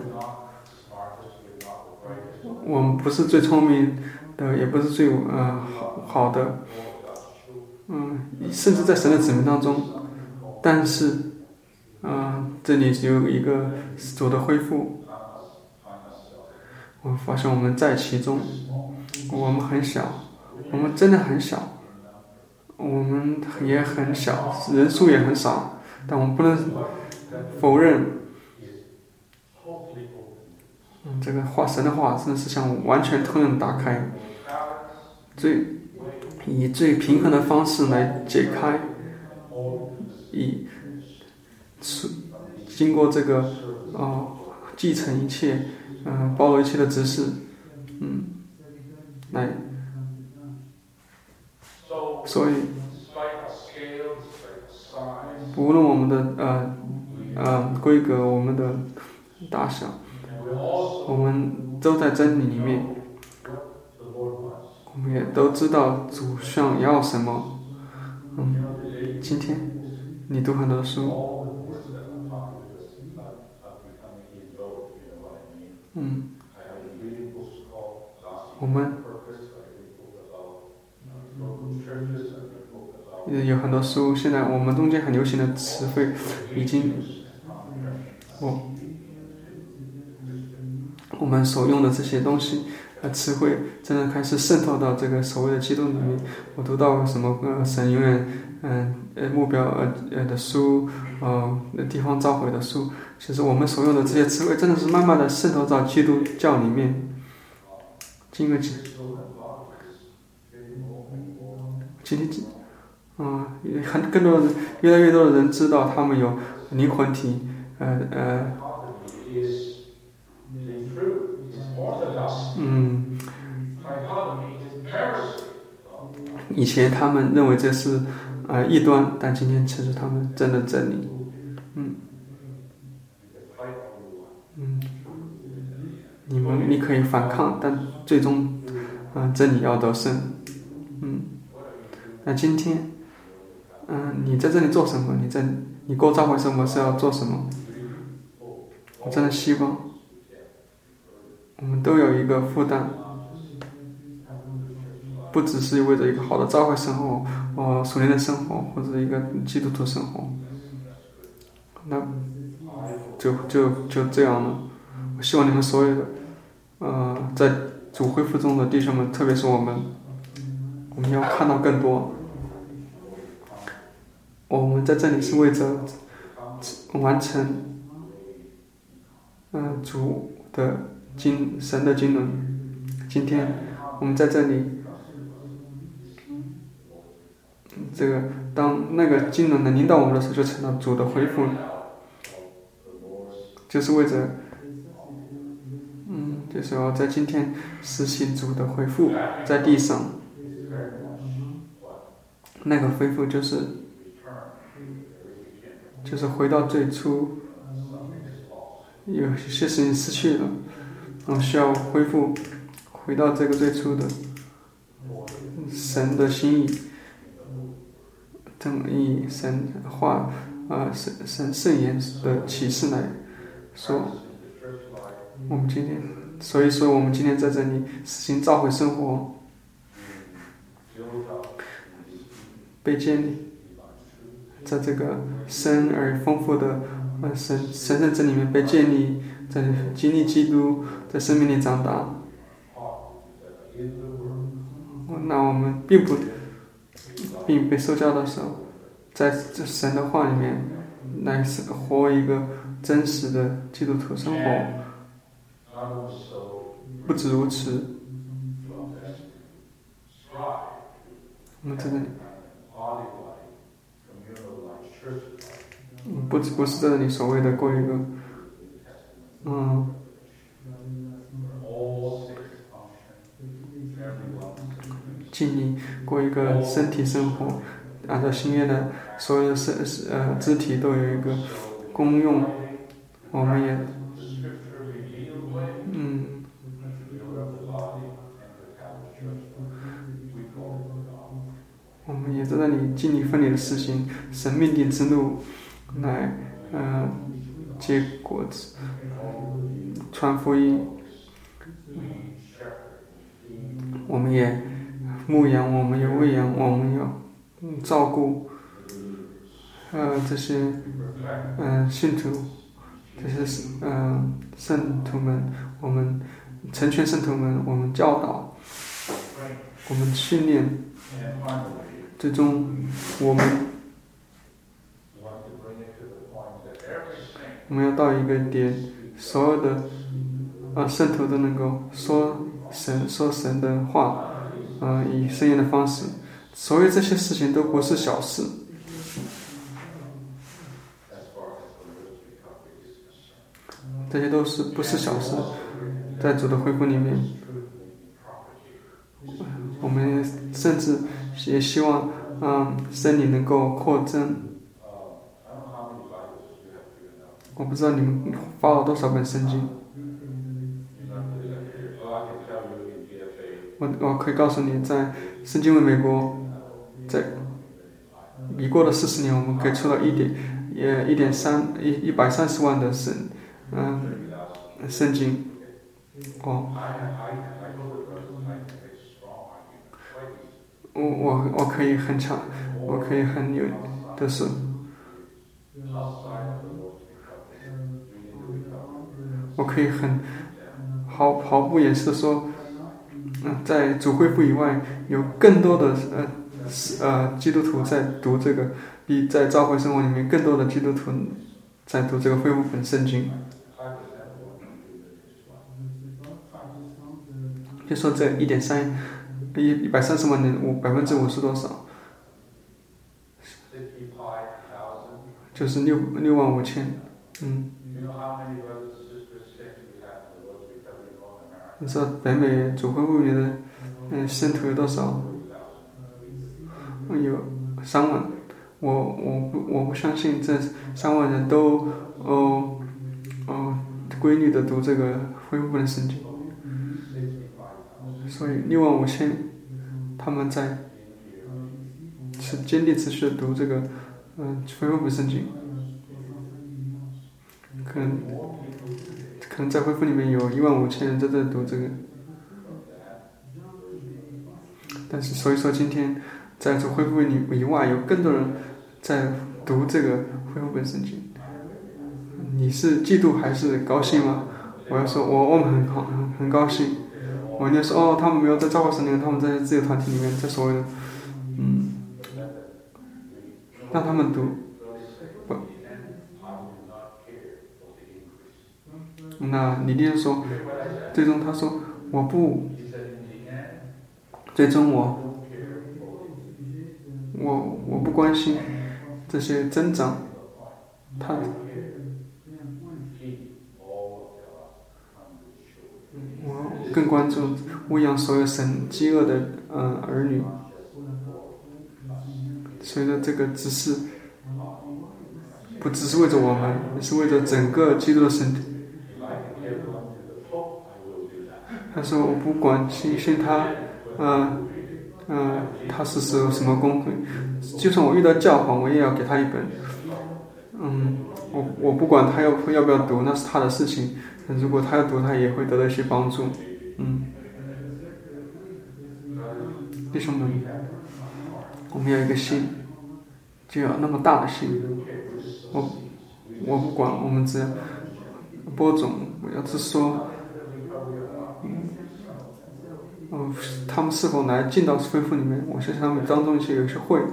Speaker 1: 我们不是最聪明的，也不是最呃好好的，嗯，甚至在神的子民当中，但是，嗯、呃，这里只有一个主的恢复。我发现我们在其中，我们很小，我们真的很小，我们也很小，人数也很少，但我们不能否认。嗯，这个话神的话真的是像完全通用打开，最以最平衡的方式来解开，以经过这个哦继承一切，嗯、呃，包罗一切的知识，嗯，来，所以无论我们的呃呃规格，我们的大小。我们都在真理里面，我们也都知道主想要什么。嗯，今天你读很多书，嗯，我们有很多书，现在我们中间很流行的词汇已经，我。我们所用的这些东西，呃，词汇真的开始渗透到这个所谓的基督里面。我读到什么呃，神永远嗯呃目标呃呃的书，呃地方召会的书，其实我们所用的这些词汇真的是慢慢的渗透到基督教里面。今个今今天嗯，很更多的越来越多的人知道他们有灵魂体，呃呃。嗯，以前他们认为这是呃异端，但今天其实他们真的真理。嗯，嗯，你们你可以反抗，但最终，嗯、呃，真理要得胜。嗯，那今天，嗯、呃，你在这里做什么？你在你过召会生活是要做什么？我真的希望。我们都有一个负担，不只是为着一个好的教会生活，呃，属灵的生活，或者一个基督徒生活，那就就就这样了。我希望你们所有的，呃，在主恢复中的弟兄们，特别是我们，我们要看到更多。我们在这里是为着完成，嗯、呃，主的。经神的经纶，今天我们在这里，这个当那个经纶能领导我们的时候，就成了主的恢复，就是为着，嗯，就是要在今天实行主的恢复在地上，那个恢复就是，就是回到最初，有些事情失去了。我需要恢复，回到这个最初的神的心意，正以神话啊、呃、神神圣言的启示来说，我们今天，所以说我们今天在这里实行召会生活，被建立，在这个深而丰富的呃神神圣真里面被建立。在经历基督，在生命里长大，那我们并不，并被受教的时候，在这神的话里面来活一个真实的基督徒生活。不止如此，我们在这里，不不是在这里所谓的过一个。嗯，尽力过一个身体生活， 按照新约的所有的是呃肢体都有一个功用，我们也嗯。我们也在那里尽力分离的实行神命定之路，来呃结果子，传福音。我们也牧养，我们也喂养，我们要照顾呃这些嗯、呃、信徒，这些嗯、呃、圣徒们，我们成全圣徒们，我们教导，我们训练，最终我们我们要到一个点，所有的啊圣徒都能够说神说神的话，啊以声音的方式，所有这些事情都不是小事，这些都是不是小事，在主的恢复里面，我们甚至也希望嗯真理能够扩增。我不知道你们发了多少本圣经，我我可以告诉你，在圣经为美国，在已过的四十年，我们可以出到一点也一点三一一百三十万的圣嗯圣经哦。我我我可以很强，我可以很有的是，我可以很毫毫不掩饰的说，嗯，在主恢复以外，有更多的呃呃基督徒在读这个，比在教会生活里面更多的基督徒在读这个恢复本圣经。就说这一点三。一一百三十万人，五百分之五是多少？就是六六万五千，嗯。你知道北美主恢复里的嗯信徒有多少？有三万。我我不我不相信这三万人都哦哦规律的读这个恢复本圣经。所以六万五千，他们在是坚定持续的读这个，嗯，恢复本圣经。可能可能在恢复里面有一万五千人在这读这个，但是所以说今天在这恢复里以外，有更多人在读这个恢复本圣经。你是嫉妒还是高兴吗？我要说，我我们很好很很高兴。我就说哦，他们没有在教会神里，他们在自由团体里面，在所谓的，嗯，让他们读，不，那李丽说，最终他说我不，最终我，我我不关心这些增长，他。我更关注喂养所有神饥饿的嗯儿女，所以说这个只是不只是为着我们，也是为着整个基督的身体。他说我不管信信他，呃呃，他是是什么公会，就算我遇到教皇，我也要给他一本。嗯，我我不管他要要不要读，那是他的事情。如果他要读，他也会得到一些帮助。嗯，弟兄们，我们要一个心，就要那么大的心。我我不管，我们只要播种。我要是说，嗯，嗯，他们是否来进到恢复里面？我相信他们当中一些有些会。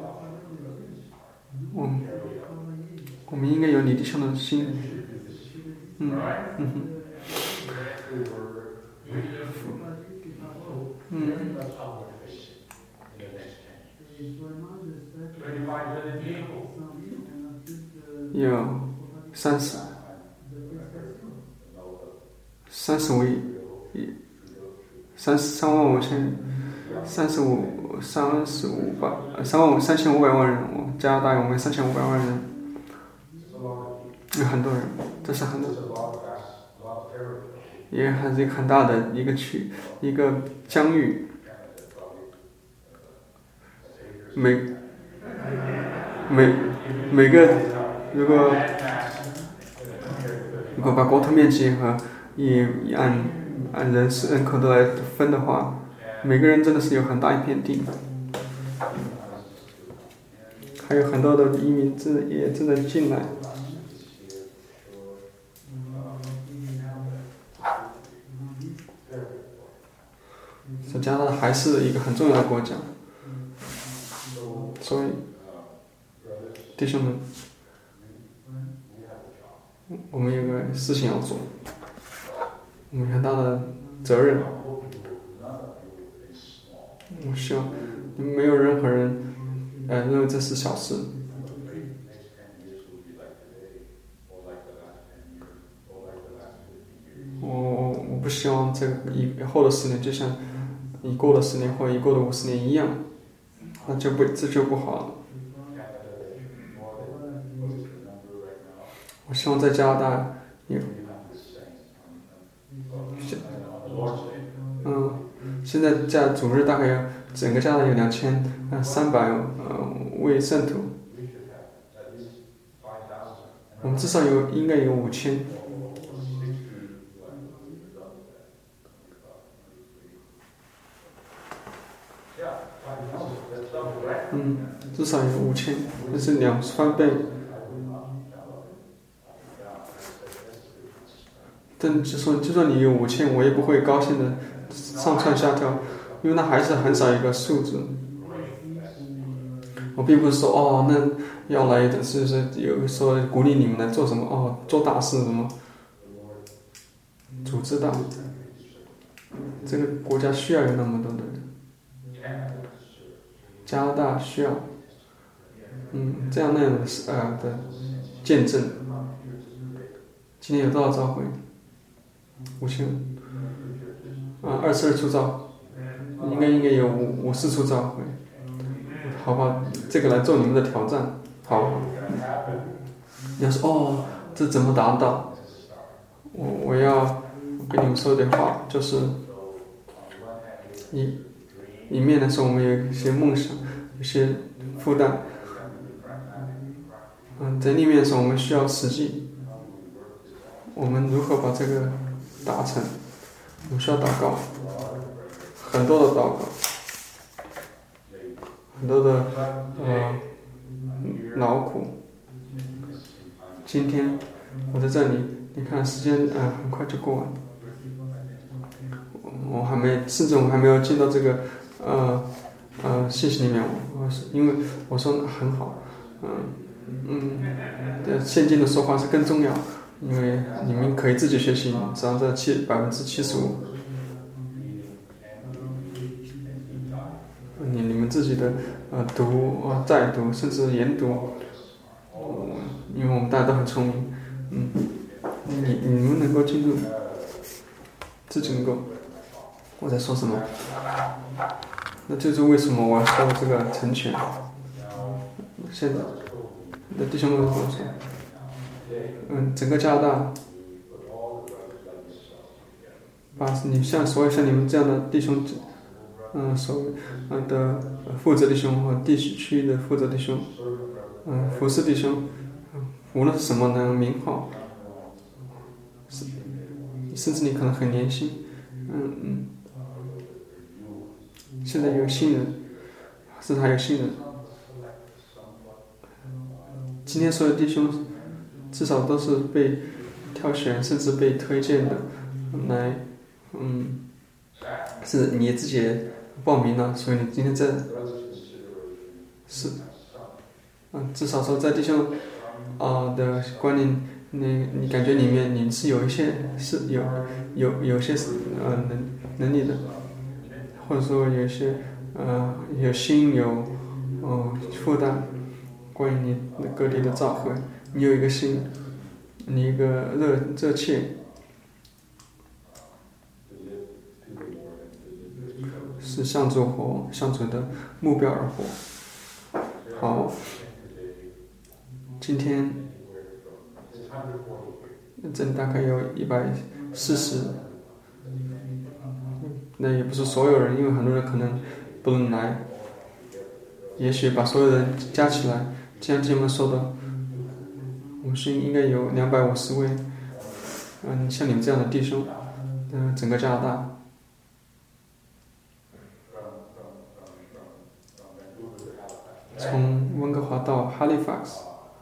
Speaker 1: 我们我们应该有你弟兄的心。嗯嗯哼。嗯，有三十，三十五亿，三十三万五千，三十五三十五百呃三万三千五百万人，我加拿大有没有三千五百万人？有很多人，这是很多，也还是一个很大的一个区一个疆域。每每每个如果如果把国土面积和以按按人人口都来分的话，每个人真的是有很大一片地，还有很多的移民正也正在进来。所以加拿大还是一个很重要的国家，所以弟兄们，我们有个事情要做，我们有很大的责任。我希望没有任何人呃认为这是小事。我我不希望这个以后的十年就像已过的十年或已过的五十年一样，那就不这就不好了。我希望在加拿大有，嗯，现在加主日大概有整个加拿大有两千呃三百呃位圣徒，我们至少有应该有五千。嗯，至少有五千，这是两翻倍。但就说就算你有五千，我也不会高兴的上蹿下跳，因为那还是很少一个数字。我并不是说哦，那要来的是是有说鼓励你们来做什么哦，做大事什么，组织大，这个国家需要有那么多的人，加拿大需要，嗯，这样那样的呃的见证。今天有多少召会？五千，啊，二十二处召，应该应该有五五十处召会，好吧，这个来做你们的挑战，好。你要说哦，这怎么达到？我我要跟你们说点话，就是一一面来说，我们有一些梦想，有些负担，嗯，在另一面说，我们需要实际，我们如何把这个达成？我们需要祷告，很多的祷告，很多的呃劳苦。今天我在这里，你看时间呃很快就过完，我还没，甚至我还没有进到这个呃呃信息里面，我因为我说很好，嗯嗯，现今的说话是更重要。因为你们可以自己学习，只要这七百分之七十五，你你们自己的呃读呃再读甚至研读，嗯，因为我们大家都很聪明，嗯，你你们能够进入，自己能够，我在说什么？那就是为什么我要说这个成全。现在，的弟兄们跟我说。嗯，整个加拿大，把你像所有像你们这样的弟兄，嗯，所谓嗯的负责弟兄和地区的负责弟兄，嗯，服侍弟兄，嗯，无论是什么的名号，甚至你可能很年轻，嗯嗯，现在有新人，甚至还有新人，今天所有弟兄。至少都是被挑选，甚至被推荐的，来，嗯，是你自己报名了，所以你今天在，是，嗯，至少说在弟兄啊、呃、的观念，你你感觉里面你是有一些是有有有些呃能能力的，或者说有些呃有心有哦、呃、负担，关于你各地的召会。你有一个心，你一个热热切，是是向主活，向主的目标而活。好，今天这里大概有一百四十，那也不是所有人，因为很多人可能不能来，也许把所有人加起来，像今天说的，我们是应该有两百五十位，嗯，像你们这样的弟兄，嗯，整个加拿大。从温哥华到 Halifax，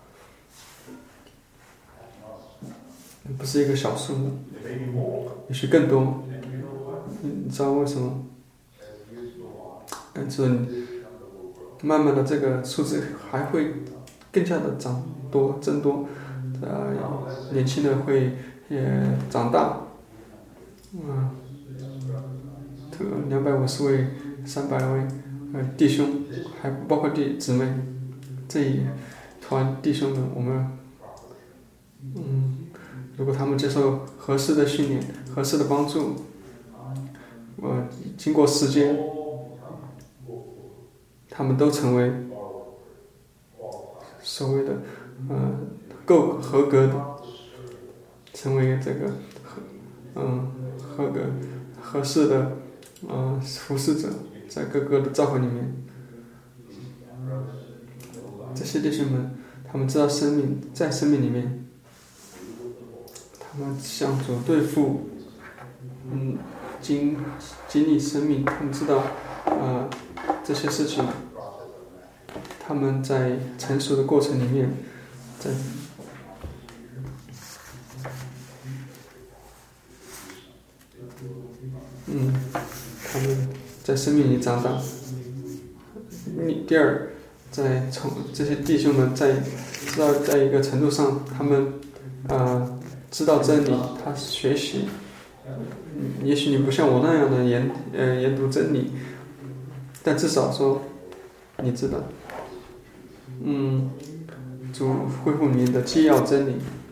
Speaker 1: 不是一个小数目，也许更多。你知道为什么？嗯，就是慢慢的这个数字还会更加的长多增多，呃，年轻的会也长大，嗯，这个两百五十位、三百位。呃，弟兄，还包括弟姊妹，这一团弟兄们，我们，嗯，如果他们接受合适的训练、合适的帮助，呃，经过时间，他们都成为所谓的呃够合格的，成为这个嗯合格合适的呃服侍者。在各个的教会里面，这些弟兄们，他们知道生命在生命里面，他们向主对付，嗯，经经历生命，他们知道，呃，这些事情，他们在成熟的过程里面，在，嗯，他们。在生命里长大。第二，在从这些弟兄们在知道在一个程度上，他们呃知道真理，他学习。也许你不像我那样的研呃研读真理，但至少说你知道，嗯，主恢复你的基要真理。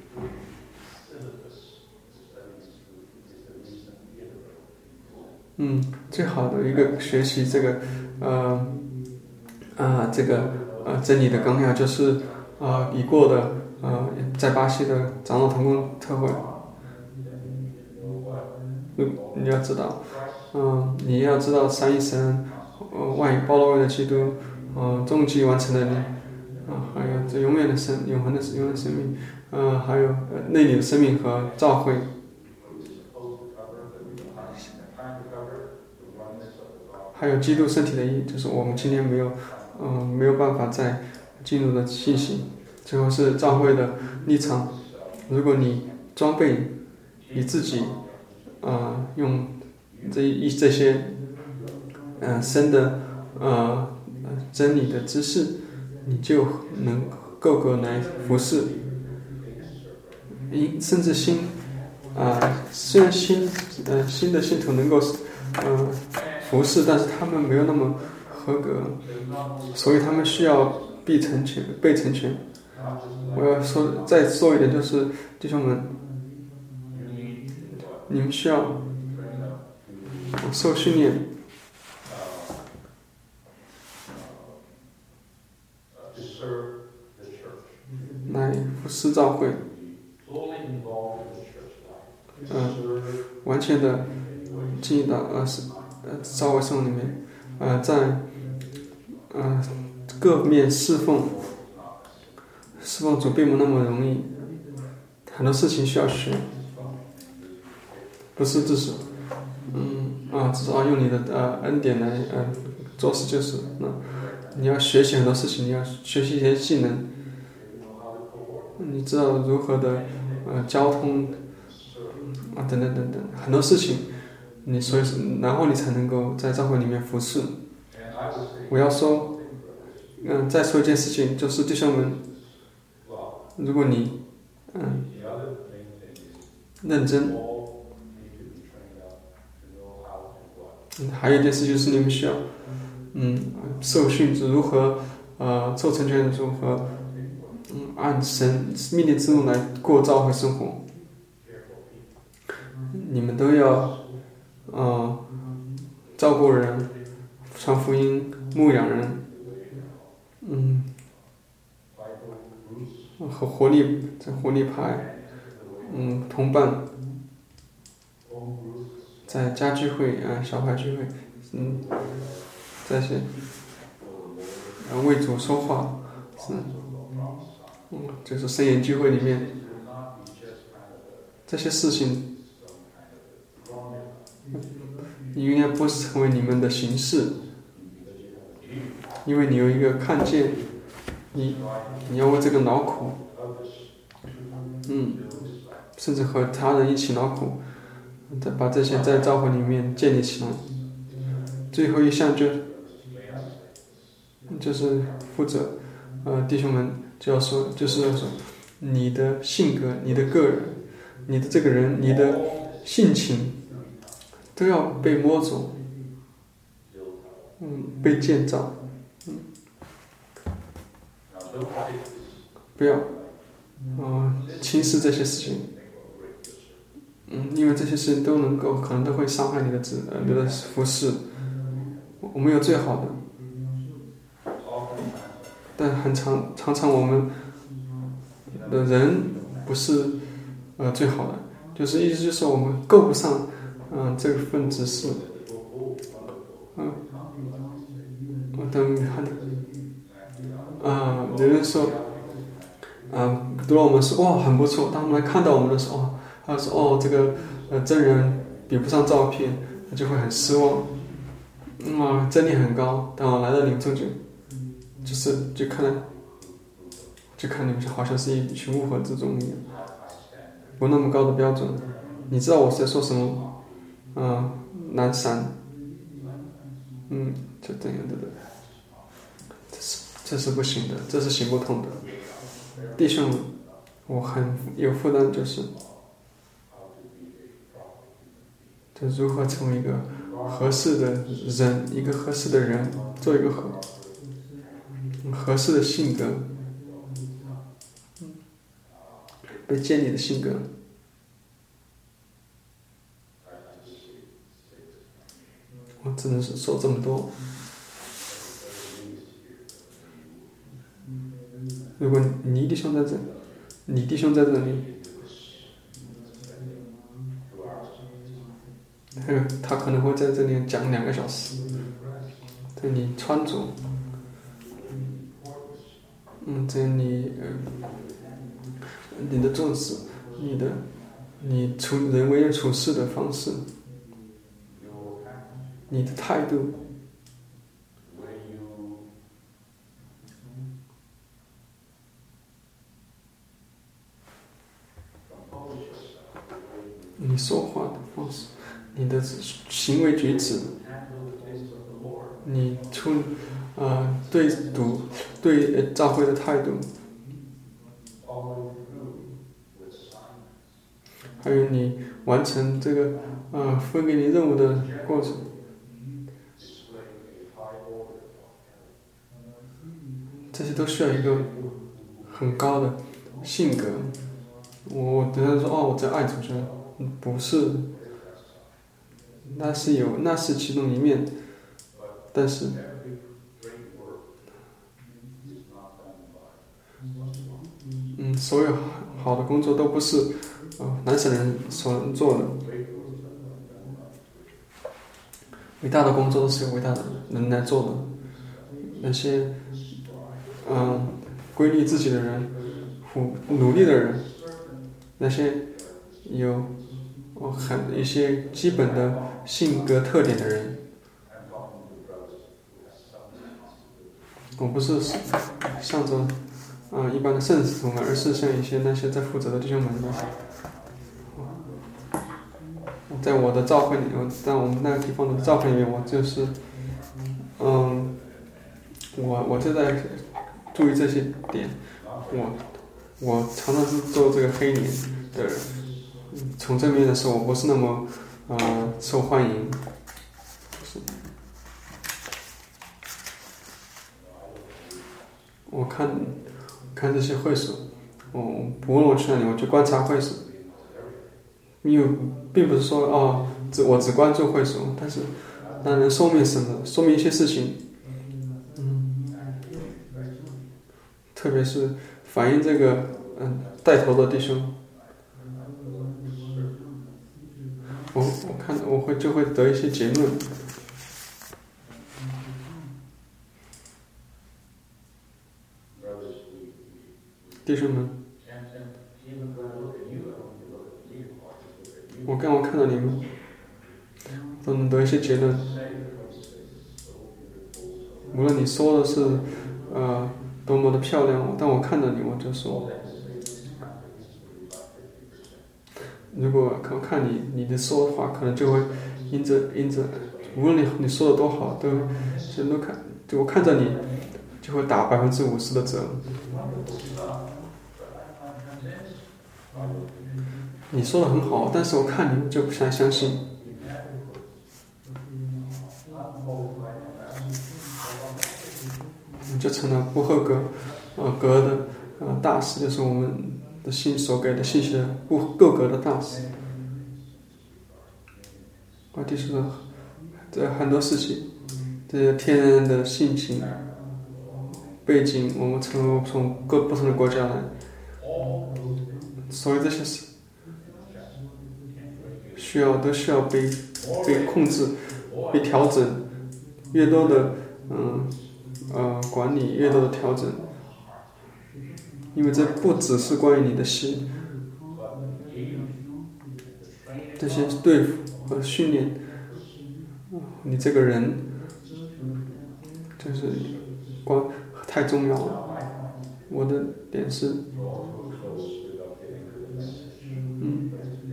Speaker 1: 嗯，最好的一个学习这个，呃，啊、呃，这个呃真理的纲要就是啊、呃，已过的呃，在巴西的长老同工特会，嗯，你要知道，嗯、呃，你要知道三一神，呃，万有包罗万有的基督，呃，终极完成的你，啊、呃，还有这永远的生永恒的永恒的生命，呃，还有呃内里的生命和召会。还有基督身体的意义，就是我们今天没有，嗯、呃，没有办法再进入的信息。最后是教会的立场。如果你装备你自己，呃，用这一这些，呃，深的呃真理的知识，你就能够格来服侍。甚至新，啊、呃，虽然新呃新的信徒能够，呃。服侍，但是他们没有那么合格，所以他们需要被成全，被成全。我要说，再说一点，就是弟兄们，你们需要受训练，来服侍教会，嗯、呃，完全的进入到呃是。呃，教会生活里面，呃，在呃各面侍奉，侍奉主并不那么容易，很多事情需要学，不是只是，嗯啊，只是啊用你的呃恩典来呃做事就是，那你要学习很多事情，你要学习一些技能，你知道如何的呃交通啊等等等等很多事情。你所以，然后你才能够在教会里面服侍。我要说，嗯、呃，再说一件事情，就是弟兄们，如果你，嗯，认真，嗯，还有一件事就是你们需要，嗯，受训如何，呃，受成全如何，嗯，按神命令之路来过教会生活，你们都要。呃，照顾人， 传福音、牧养人，嗯，和活力这活力派，嗯，同伴，在家聚会啊，小派聚会，嗯，这些，啊，为主说话，是，嗯，就是圣言聚会里面，这些事情，你应该不是成为你们的形式，因为你有一个看见，你你要为这个劳苦，嗯，甚至和他人一起劳苦，再把这些在教会里面建立起来。最后一项就就是负责，呃，弟兄们就要说，就是要说，你的性格、你的个人、你的这个人、你的性情，都要被摸着，嗯，被建造，嗯，不要，啊、呃，轻视这些事情，嗯，因为这些事情都能够，可能都会伤害你的子，呃，你的服饰。我们有最好的，但很常常常我们的人不是呃最好的，就是意思就是说我们够不上嗯、呃、这份指示，嗯、呃，等看啊，有人说啊、呃，读了我们说哇很不错，当他们来看到我们的时候，哦，他说哦这个呃真人比不上照片，他就会很失望。嗯啊，真理很高，但我来到领众就，就是就看，就看你们好像是一群乌合之众一样，有那么高的标准，你知道我在说什么？啊，南山，嗯，就这样的，这是这是不行的，这是行不通的。弟兄们，我很有负担，就是，就如何成为一个合适的人，一个合适的人，做一个合合适的性格，被建立的性格。我只能是说这么多。如果你弟兄在这，你弟兄在这里，他可能会在这里讲两个小时，对你穿着，嗯，这你呃，你的重视，你的你处人为人处事的方式，你的态度，你说话的方式，你的行为举止，你出呃对赌对教会的态度，还有你完成这个呃分给你任务的过程，这些都需要一个很高的性格。我等下说哦，我在爱主角，不是，那是有，那是其中一面，但是，嗯，所有好的工作都不是呃男神人所能做的，伟大的工作都是由伟大的人来做的，那些嗯、呃、规律自己的人，努力的人，那些有很一些基本的性格特点的人，我不是向着啊、呃、一般的圣徒们，而是像一些那些在负责的弟兄们的。在我的教会里，在我们那个地方的教会里面，我就是嗯，我我就在注意这些点，我我常常是做这个黑脸的人，从正面的时候我不是那么呃受欢迎，我看看这些会所，我不问我去哪里，我去观察会所，因为并不是说哦，只我只关注会所，但是那能说明什么？说明一些事情，嗯，特别是反映这个嗯带头的弟兄，我我看我会就会得一些结论。弟兄们，我刚我看到你们都能得一些结论，无论你说的是呃多么的漂亮，但我看到你我就说，如果我看你你的说的话，可能就会因着因着，无论你你说的多好，都人都看，就我看着你就会打百分之五十的折。你说的很好，但是我看你就不想相信。你就成了不合格呃格的呃大师，就是我们的信所给的信息的不够格的大师。啊，第四个，这很多事情，这些天然的性情、背景，我们从从各不同的国家来，所有这些事需要都需要被被控制、被调整，越多的嗯呃管理，越多的调整，因为这不只是关于你的心，这些对付和训练，你这个人就是关太重要了。我的点是，嗯，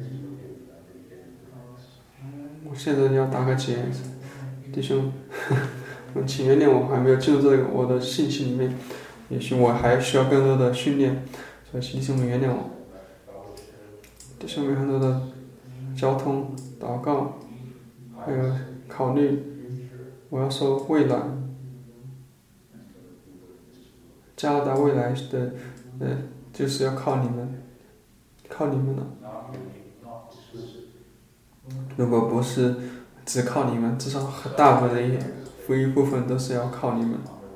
Speaker 1: 我现在要打个结，弟兄，请原谅我还没有进入这个我的信息里面，也许我还需要更多的训练，所以弟兄们原谅我。弟兄们很多的交通、祷告，还有考虑，我要说未来，加拿大未来的，呃，就是要靠你们，靠你们了。如果不是只靠你们，至少很大部分的有一部分都是要靠你们。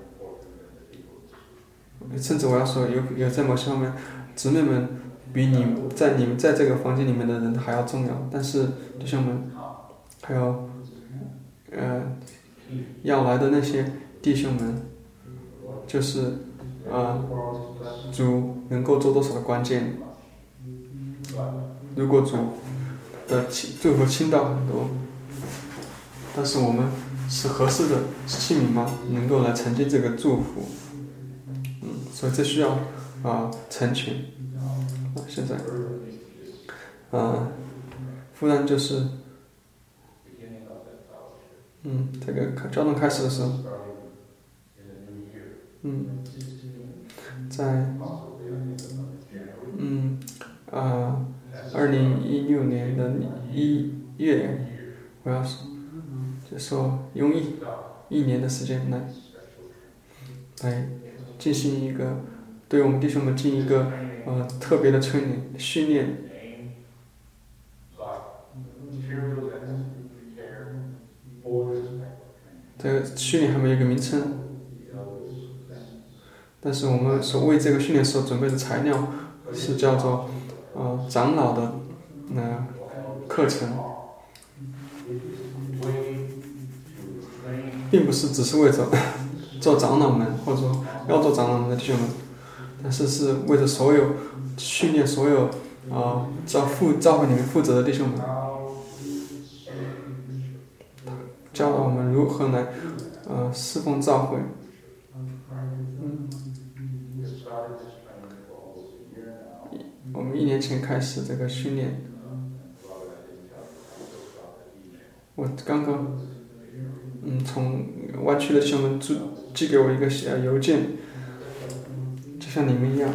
Speaker 1: 甚至我要说有有在某些方面，姊妹们比你在你们在这个房间里面的人还要重要。但是弟兄们，还有呃要来的那些弟兄们，就是呃主能够做多少的关键。如果主的祝福倾倒很多，但是我们是合适的器皿吗？能够来承接这个祝福，嗯，所以这需要啊、呃、成全。啊，现在，啊，不然就是，嗯，这个交通开始的时候，嗯，在，嗯，啊，二零一六年的一月，我要是。就说用一一年的时间来来进行一个对我们弟兄们进行一个呃特别的训练训练。这个训练还没有一个名称，但是我们所为这个训练所准备的材料是叫做呃长老的呃课程。并不是只是为着做长老们或者说要做长老们的弟兄们，但是是为着所有训练所有啊教负教会里面负责的弟兄们，教导我们如何来呃侍奉教会。嗯，我们一年前开始这个训练，我刚刚。嗯，从湾区的弟兄们寄寄给我一个呃邮件，就像你们一样，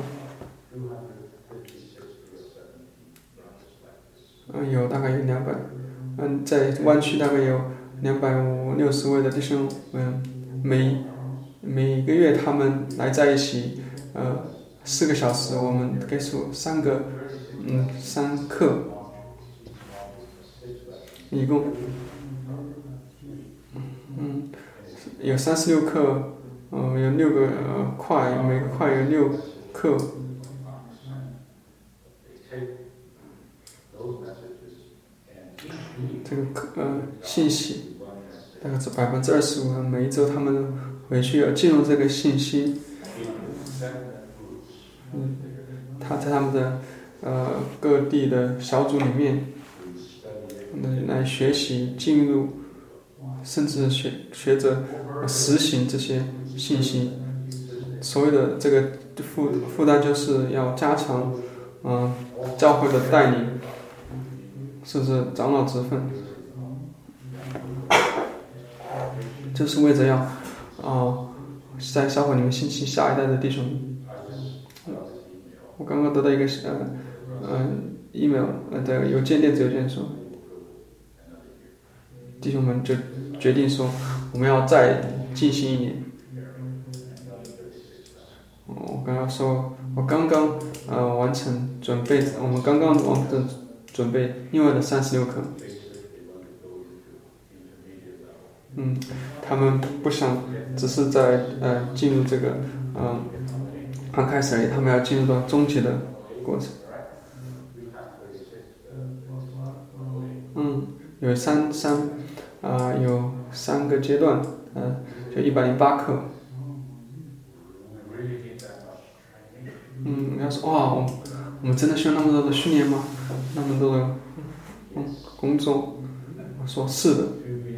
Speaker 1: 嗯，有大概有两百，嗯，在湾区大概有两百五六十位的弟兄们，每每个月他们来在一起，呃，四个小时，我们给出三个，嗯，三课，一共。 有三十六课，嗯、呃，有六个呃块，每个块有六课。这个课呃信息大概是百分之二十五，每一周他们回去要进入这个信息。嗯，他在他们的呃各地的小组里面，来学习进入，甚至学学着实行这些信息。所谓的这个负负担就是要加强嗯、呃、教会的带领，甚至长老职分，就是为着要啊、呃、在教会里面兴起下一代的弟兄。我刚刚得到一个呃呃 email 呃的邮件电子邮件说，弟兄们就决定说我们要再进行一年。我刚刚说我刚刚呃完成准备，我们刚刚完成准备另外的三十六课。嗯，他们不想只是在呃进入这个嗯刚开始而已，他们要进入到终结的过程。嗯，有三三啊、呃、有三个阶段，呃就一百零八课。嗯，要说哇，我我们真的需要那么多的训练吗？那么多的嗯工作？我说是的。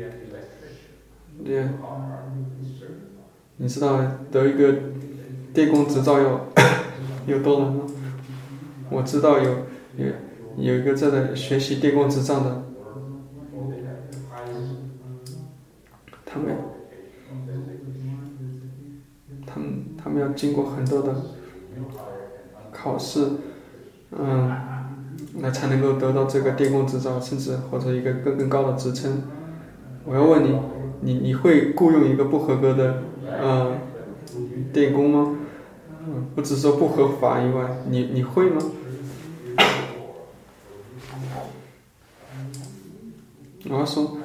Speaker 1: 对，你知道得一个电工执照有有多难吗？我知道有有有一个在的学习电工执照的，他们他们他们要经过很多的考试，嗯，那才能够得到这个电工执照，甚至或者一个更更高的职称。我要问你，你你会雇佣一个不合格的呃电工吗？嗯，不只说不合法以外，你你会吗？我要说，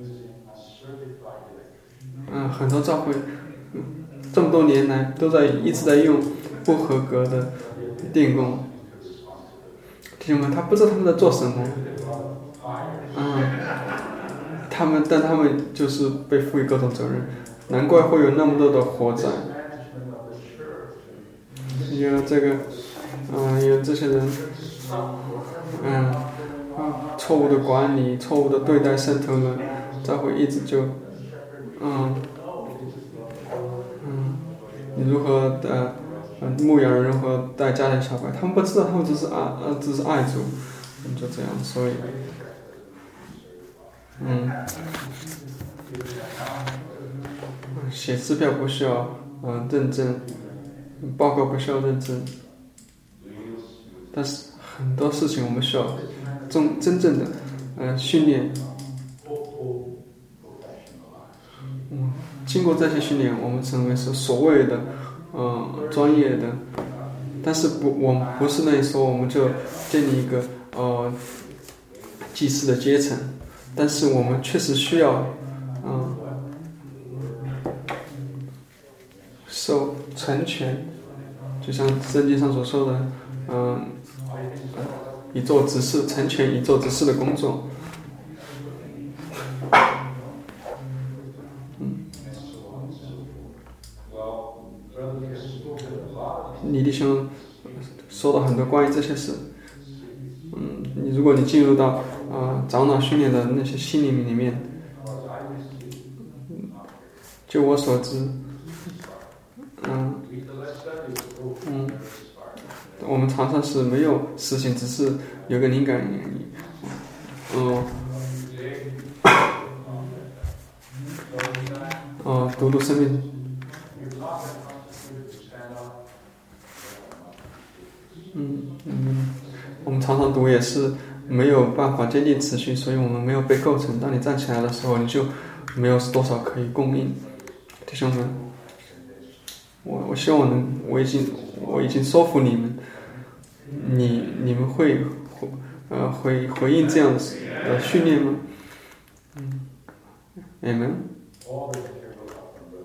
Speaker 1: 嗯，很多教会，嗯，这么多年来都在一直在用不合格的电工。弟兄们，他不知道他们在做什么，嗯，他们但他们就是被赋予各种责任，难怪会有那么多的火灾。有这个，嗯，有这些人，嗯，错误的管理，错误的对待圣徒们，才会一直就，嗯，嗯，你如何的，嗯，牧羊人如何带家里小孩，他们不知道，他们只是爱，呃，只是爱主，就这样，所以，嗯，写支票不需要，嗯，认真，报告不需要认真。但是很多事情我们需要真真正的呃训练，嗯，经过这些训练，我们成为是所谓的呃专业的，但是不，我们不是那里说我们就建立一个呃祭司的阶层，但是我们确实需要嗯、呃、受成全，就像圣经上所说的，嗯、呃。以做执事，成全以做执事的工作。嗯，李弟兄说了很多关于这些事。嗯，你如果你进入到啊、呃、长老训练的那些心灵里面，就我所知，嗯嗯。我们常常是没有实行，只是有个灵感，嗯，哦，读读生命，嗯嗯，我们常常读也是没有办法坚定持续，所以我们没有被构成。当你站起来的时候，你就没有多少可以供应。弟兄们，我我希望我能，我已经我已经说服你们。你你们会呃回回应这样的训练吗？嗯 ，Amen。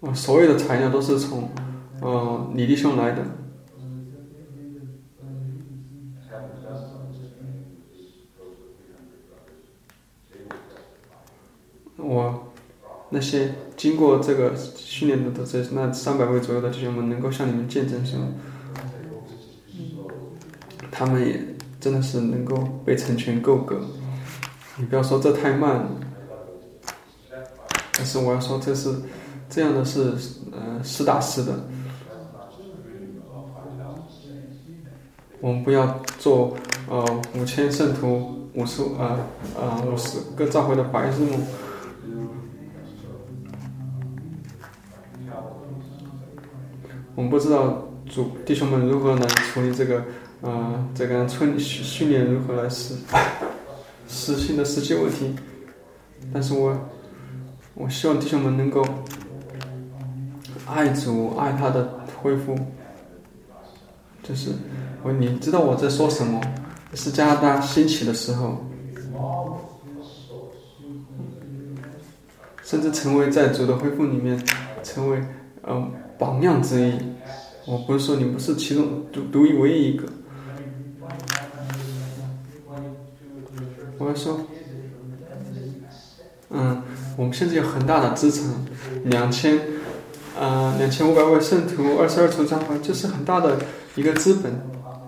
Speaker 1: 呃，所有的材料都是从呃李弟兄来的。我那些经过这个训练的这那三百位左右的弟兄们，能够向你们见证说，他们也真的是能够被成全够格。你不要说这太慢了，但是我要说这是这样的是呃实打实的。我们不要做呃五千圣徒五十呃呃五十个教会的白日梦。我们不知道主弟兄们如何来处理这个呃这个训训练如何来实实行的实际问题，但是我我希望弟兄们能够爱主爱他的恢复。就是我你知道我在说什么，是加拿大兴起的时候，甚至成为在主的恢复里面成为呃榜样之一。我不是说你不是其中独独一唯一一个，我要说嗯我们现在有很大的资产，两千呃两千五百位圣徒，二十二处教会，这是很大的一个资本。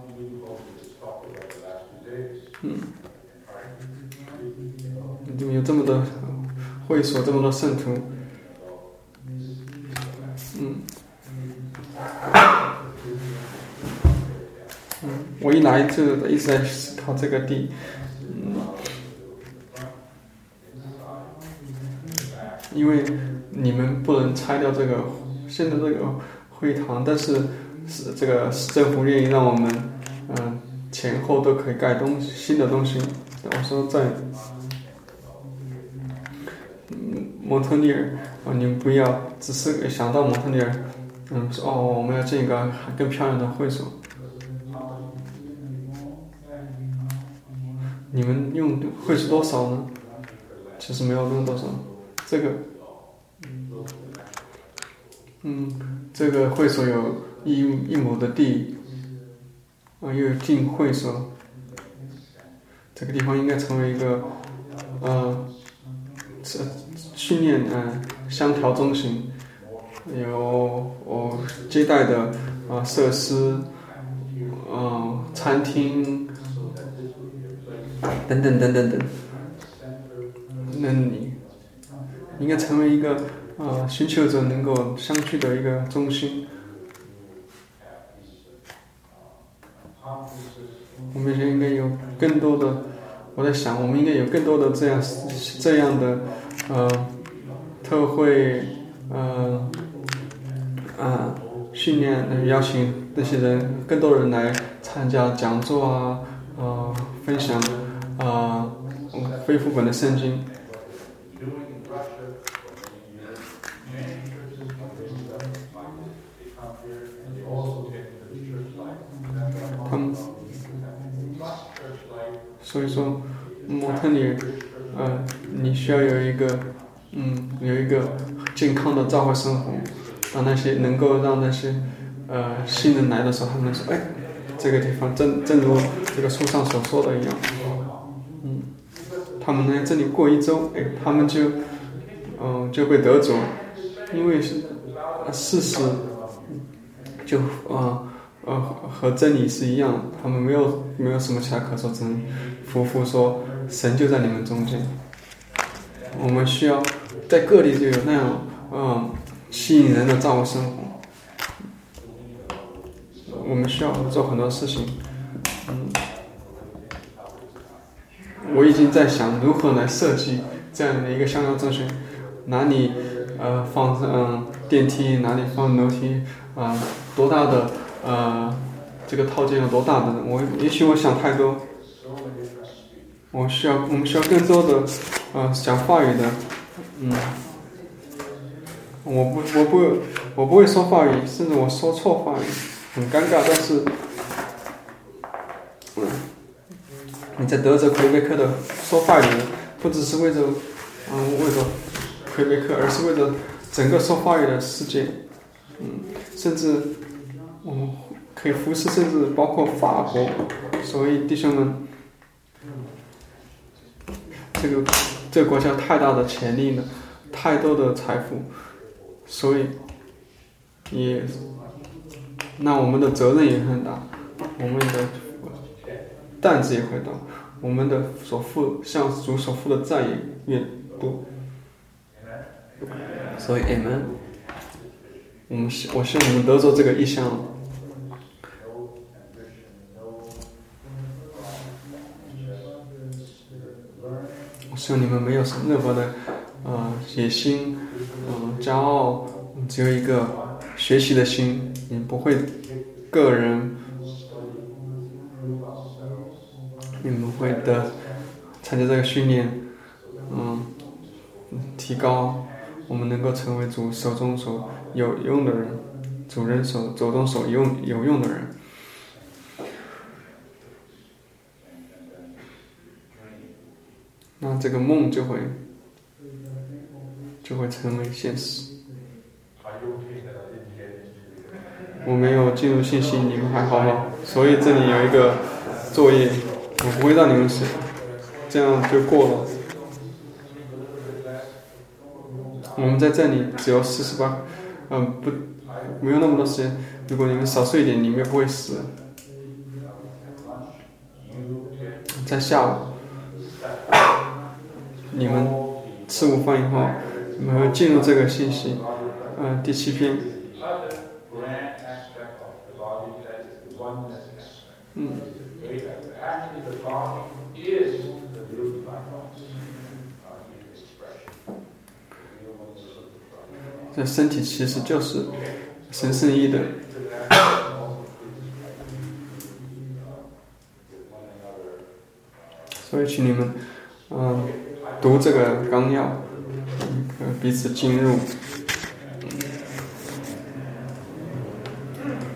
Speaker 1: 嗯，你们有这么多会所，这么多圣徒，嗯，嗯，我一来就一直在思考这个地，嗯，因为你们不能拆掉这个现在这个会堂，但是是这个政府愿意让我们嗯、呃、前后都可以盖东西新的东西。我说在嗯蒙特利尔啊，你们不要只是想到蒙特利尔，嗯说哦我们要建一个更漂亮的会所。你们用会是多少呢？其实没有用多少，这个嗯这个会所有一一亩的地啊，又有进会所，这个地方应该成为一个呃训练呃相调中心，有哦接待的啊、呃、设施，呃餐厅等等等等等，那你应该成为一个呃寻求者能够相聚的一个中心。我们应该有更多的，我在想，我们应该有更多的这样这样的呃特会呃啊训练，邀请那些人，更多人来参加讲座啊，呃分享啊非副本的圣经。他们，所以说，蒙特利尔，呃，你需要有一个，嗯，有一个健康的教会生活，让那些能够让那些，呃，新人来的时候，他们说，哎，这个地方正正如这个书上所说的一样，嗯，他们来这里过一周，哎，他们就，嗯、呃，就被得着，因为是事实，就啊。呃呃，和真理是一样的，他们没有没有什么其他可说，只能夫妇说神就在你们中间。我们需要在各地就有那样嗯吸引人的教会生活。我们需要做很多事情，嗯，我已经在想如何来设计这样的一个相交中心，哪里呃放嗯电梯，哪里放楼梯啊、呃，多大的。呃，这个套件有多大的？我也许我想太多。我需要，我们需要更多的呃讲法语的，嗯，我不，我不，我不会说法语，甚至我说错法语，很尴尬。但是，嗯，你在德州魁北克的说法语，不只是为着，嗯，为着魁北克，而是为着整个受话语的世界，嗯，甚至我们可以服侍，甚至包括法国。所以弟兄们，这个这个国家太大的潜力了，太多的财富，所以也那我们的责任也很大，我们的担子也会大，我们的所负向主所负的债也越多。所以 Amen， 我们我希望你们得着这个意向。我希望你们没有任何的呃野心，嗯、呃、骄傲，只有一个学习的心，你们不会个人，你们会的参加这个训练，嗯，提高我们能够成为主手中所有用的人，主人手手中所用有用的人。那这个梦就会就会成为现实。我没有进入信息，你们还好吗？所以这里有一个作业，我不会让你们写，这样就过了。我们在这里只有四十八，嗯，不，没有那么多时间。如果你们少睡一点，你们也不会死。在下午，你们吃午饭以后，你们会进入这个信息，嗯，第七篇。嗯。这身体其实就是神圣一的。所以请你们，嗯，读这个纲要，嗯，彼此进入。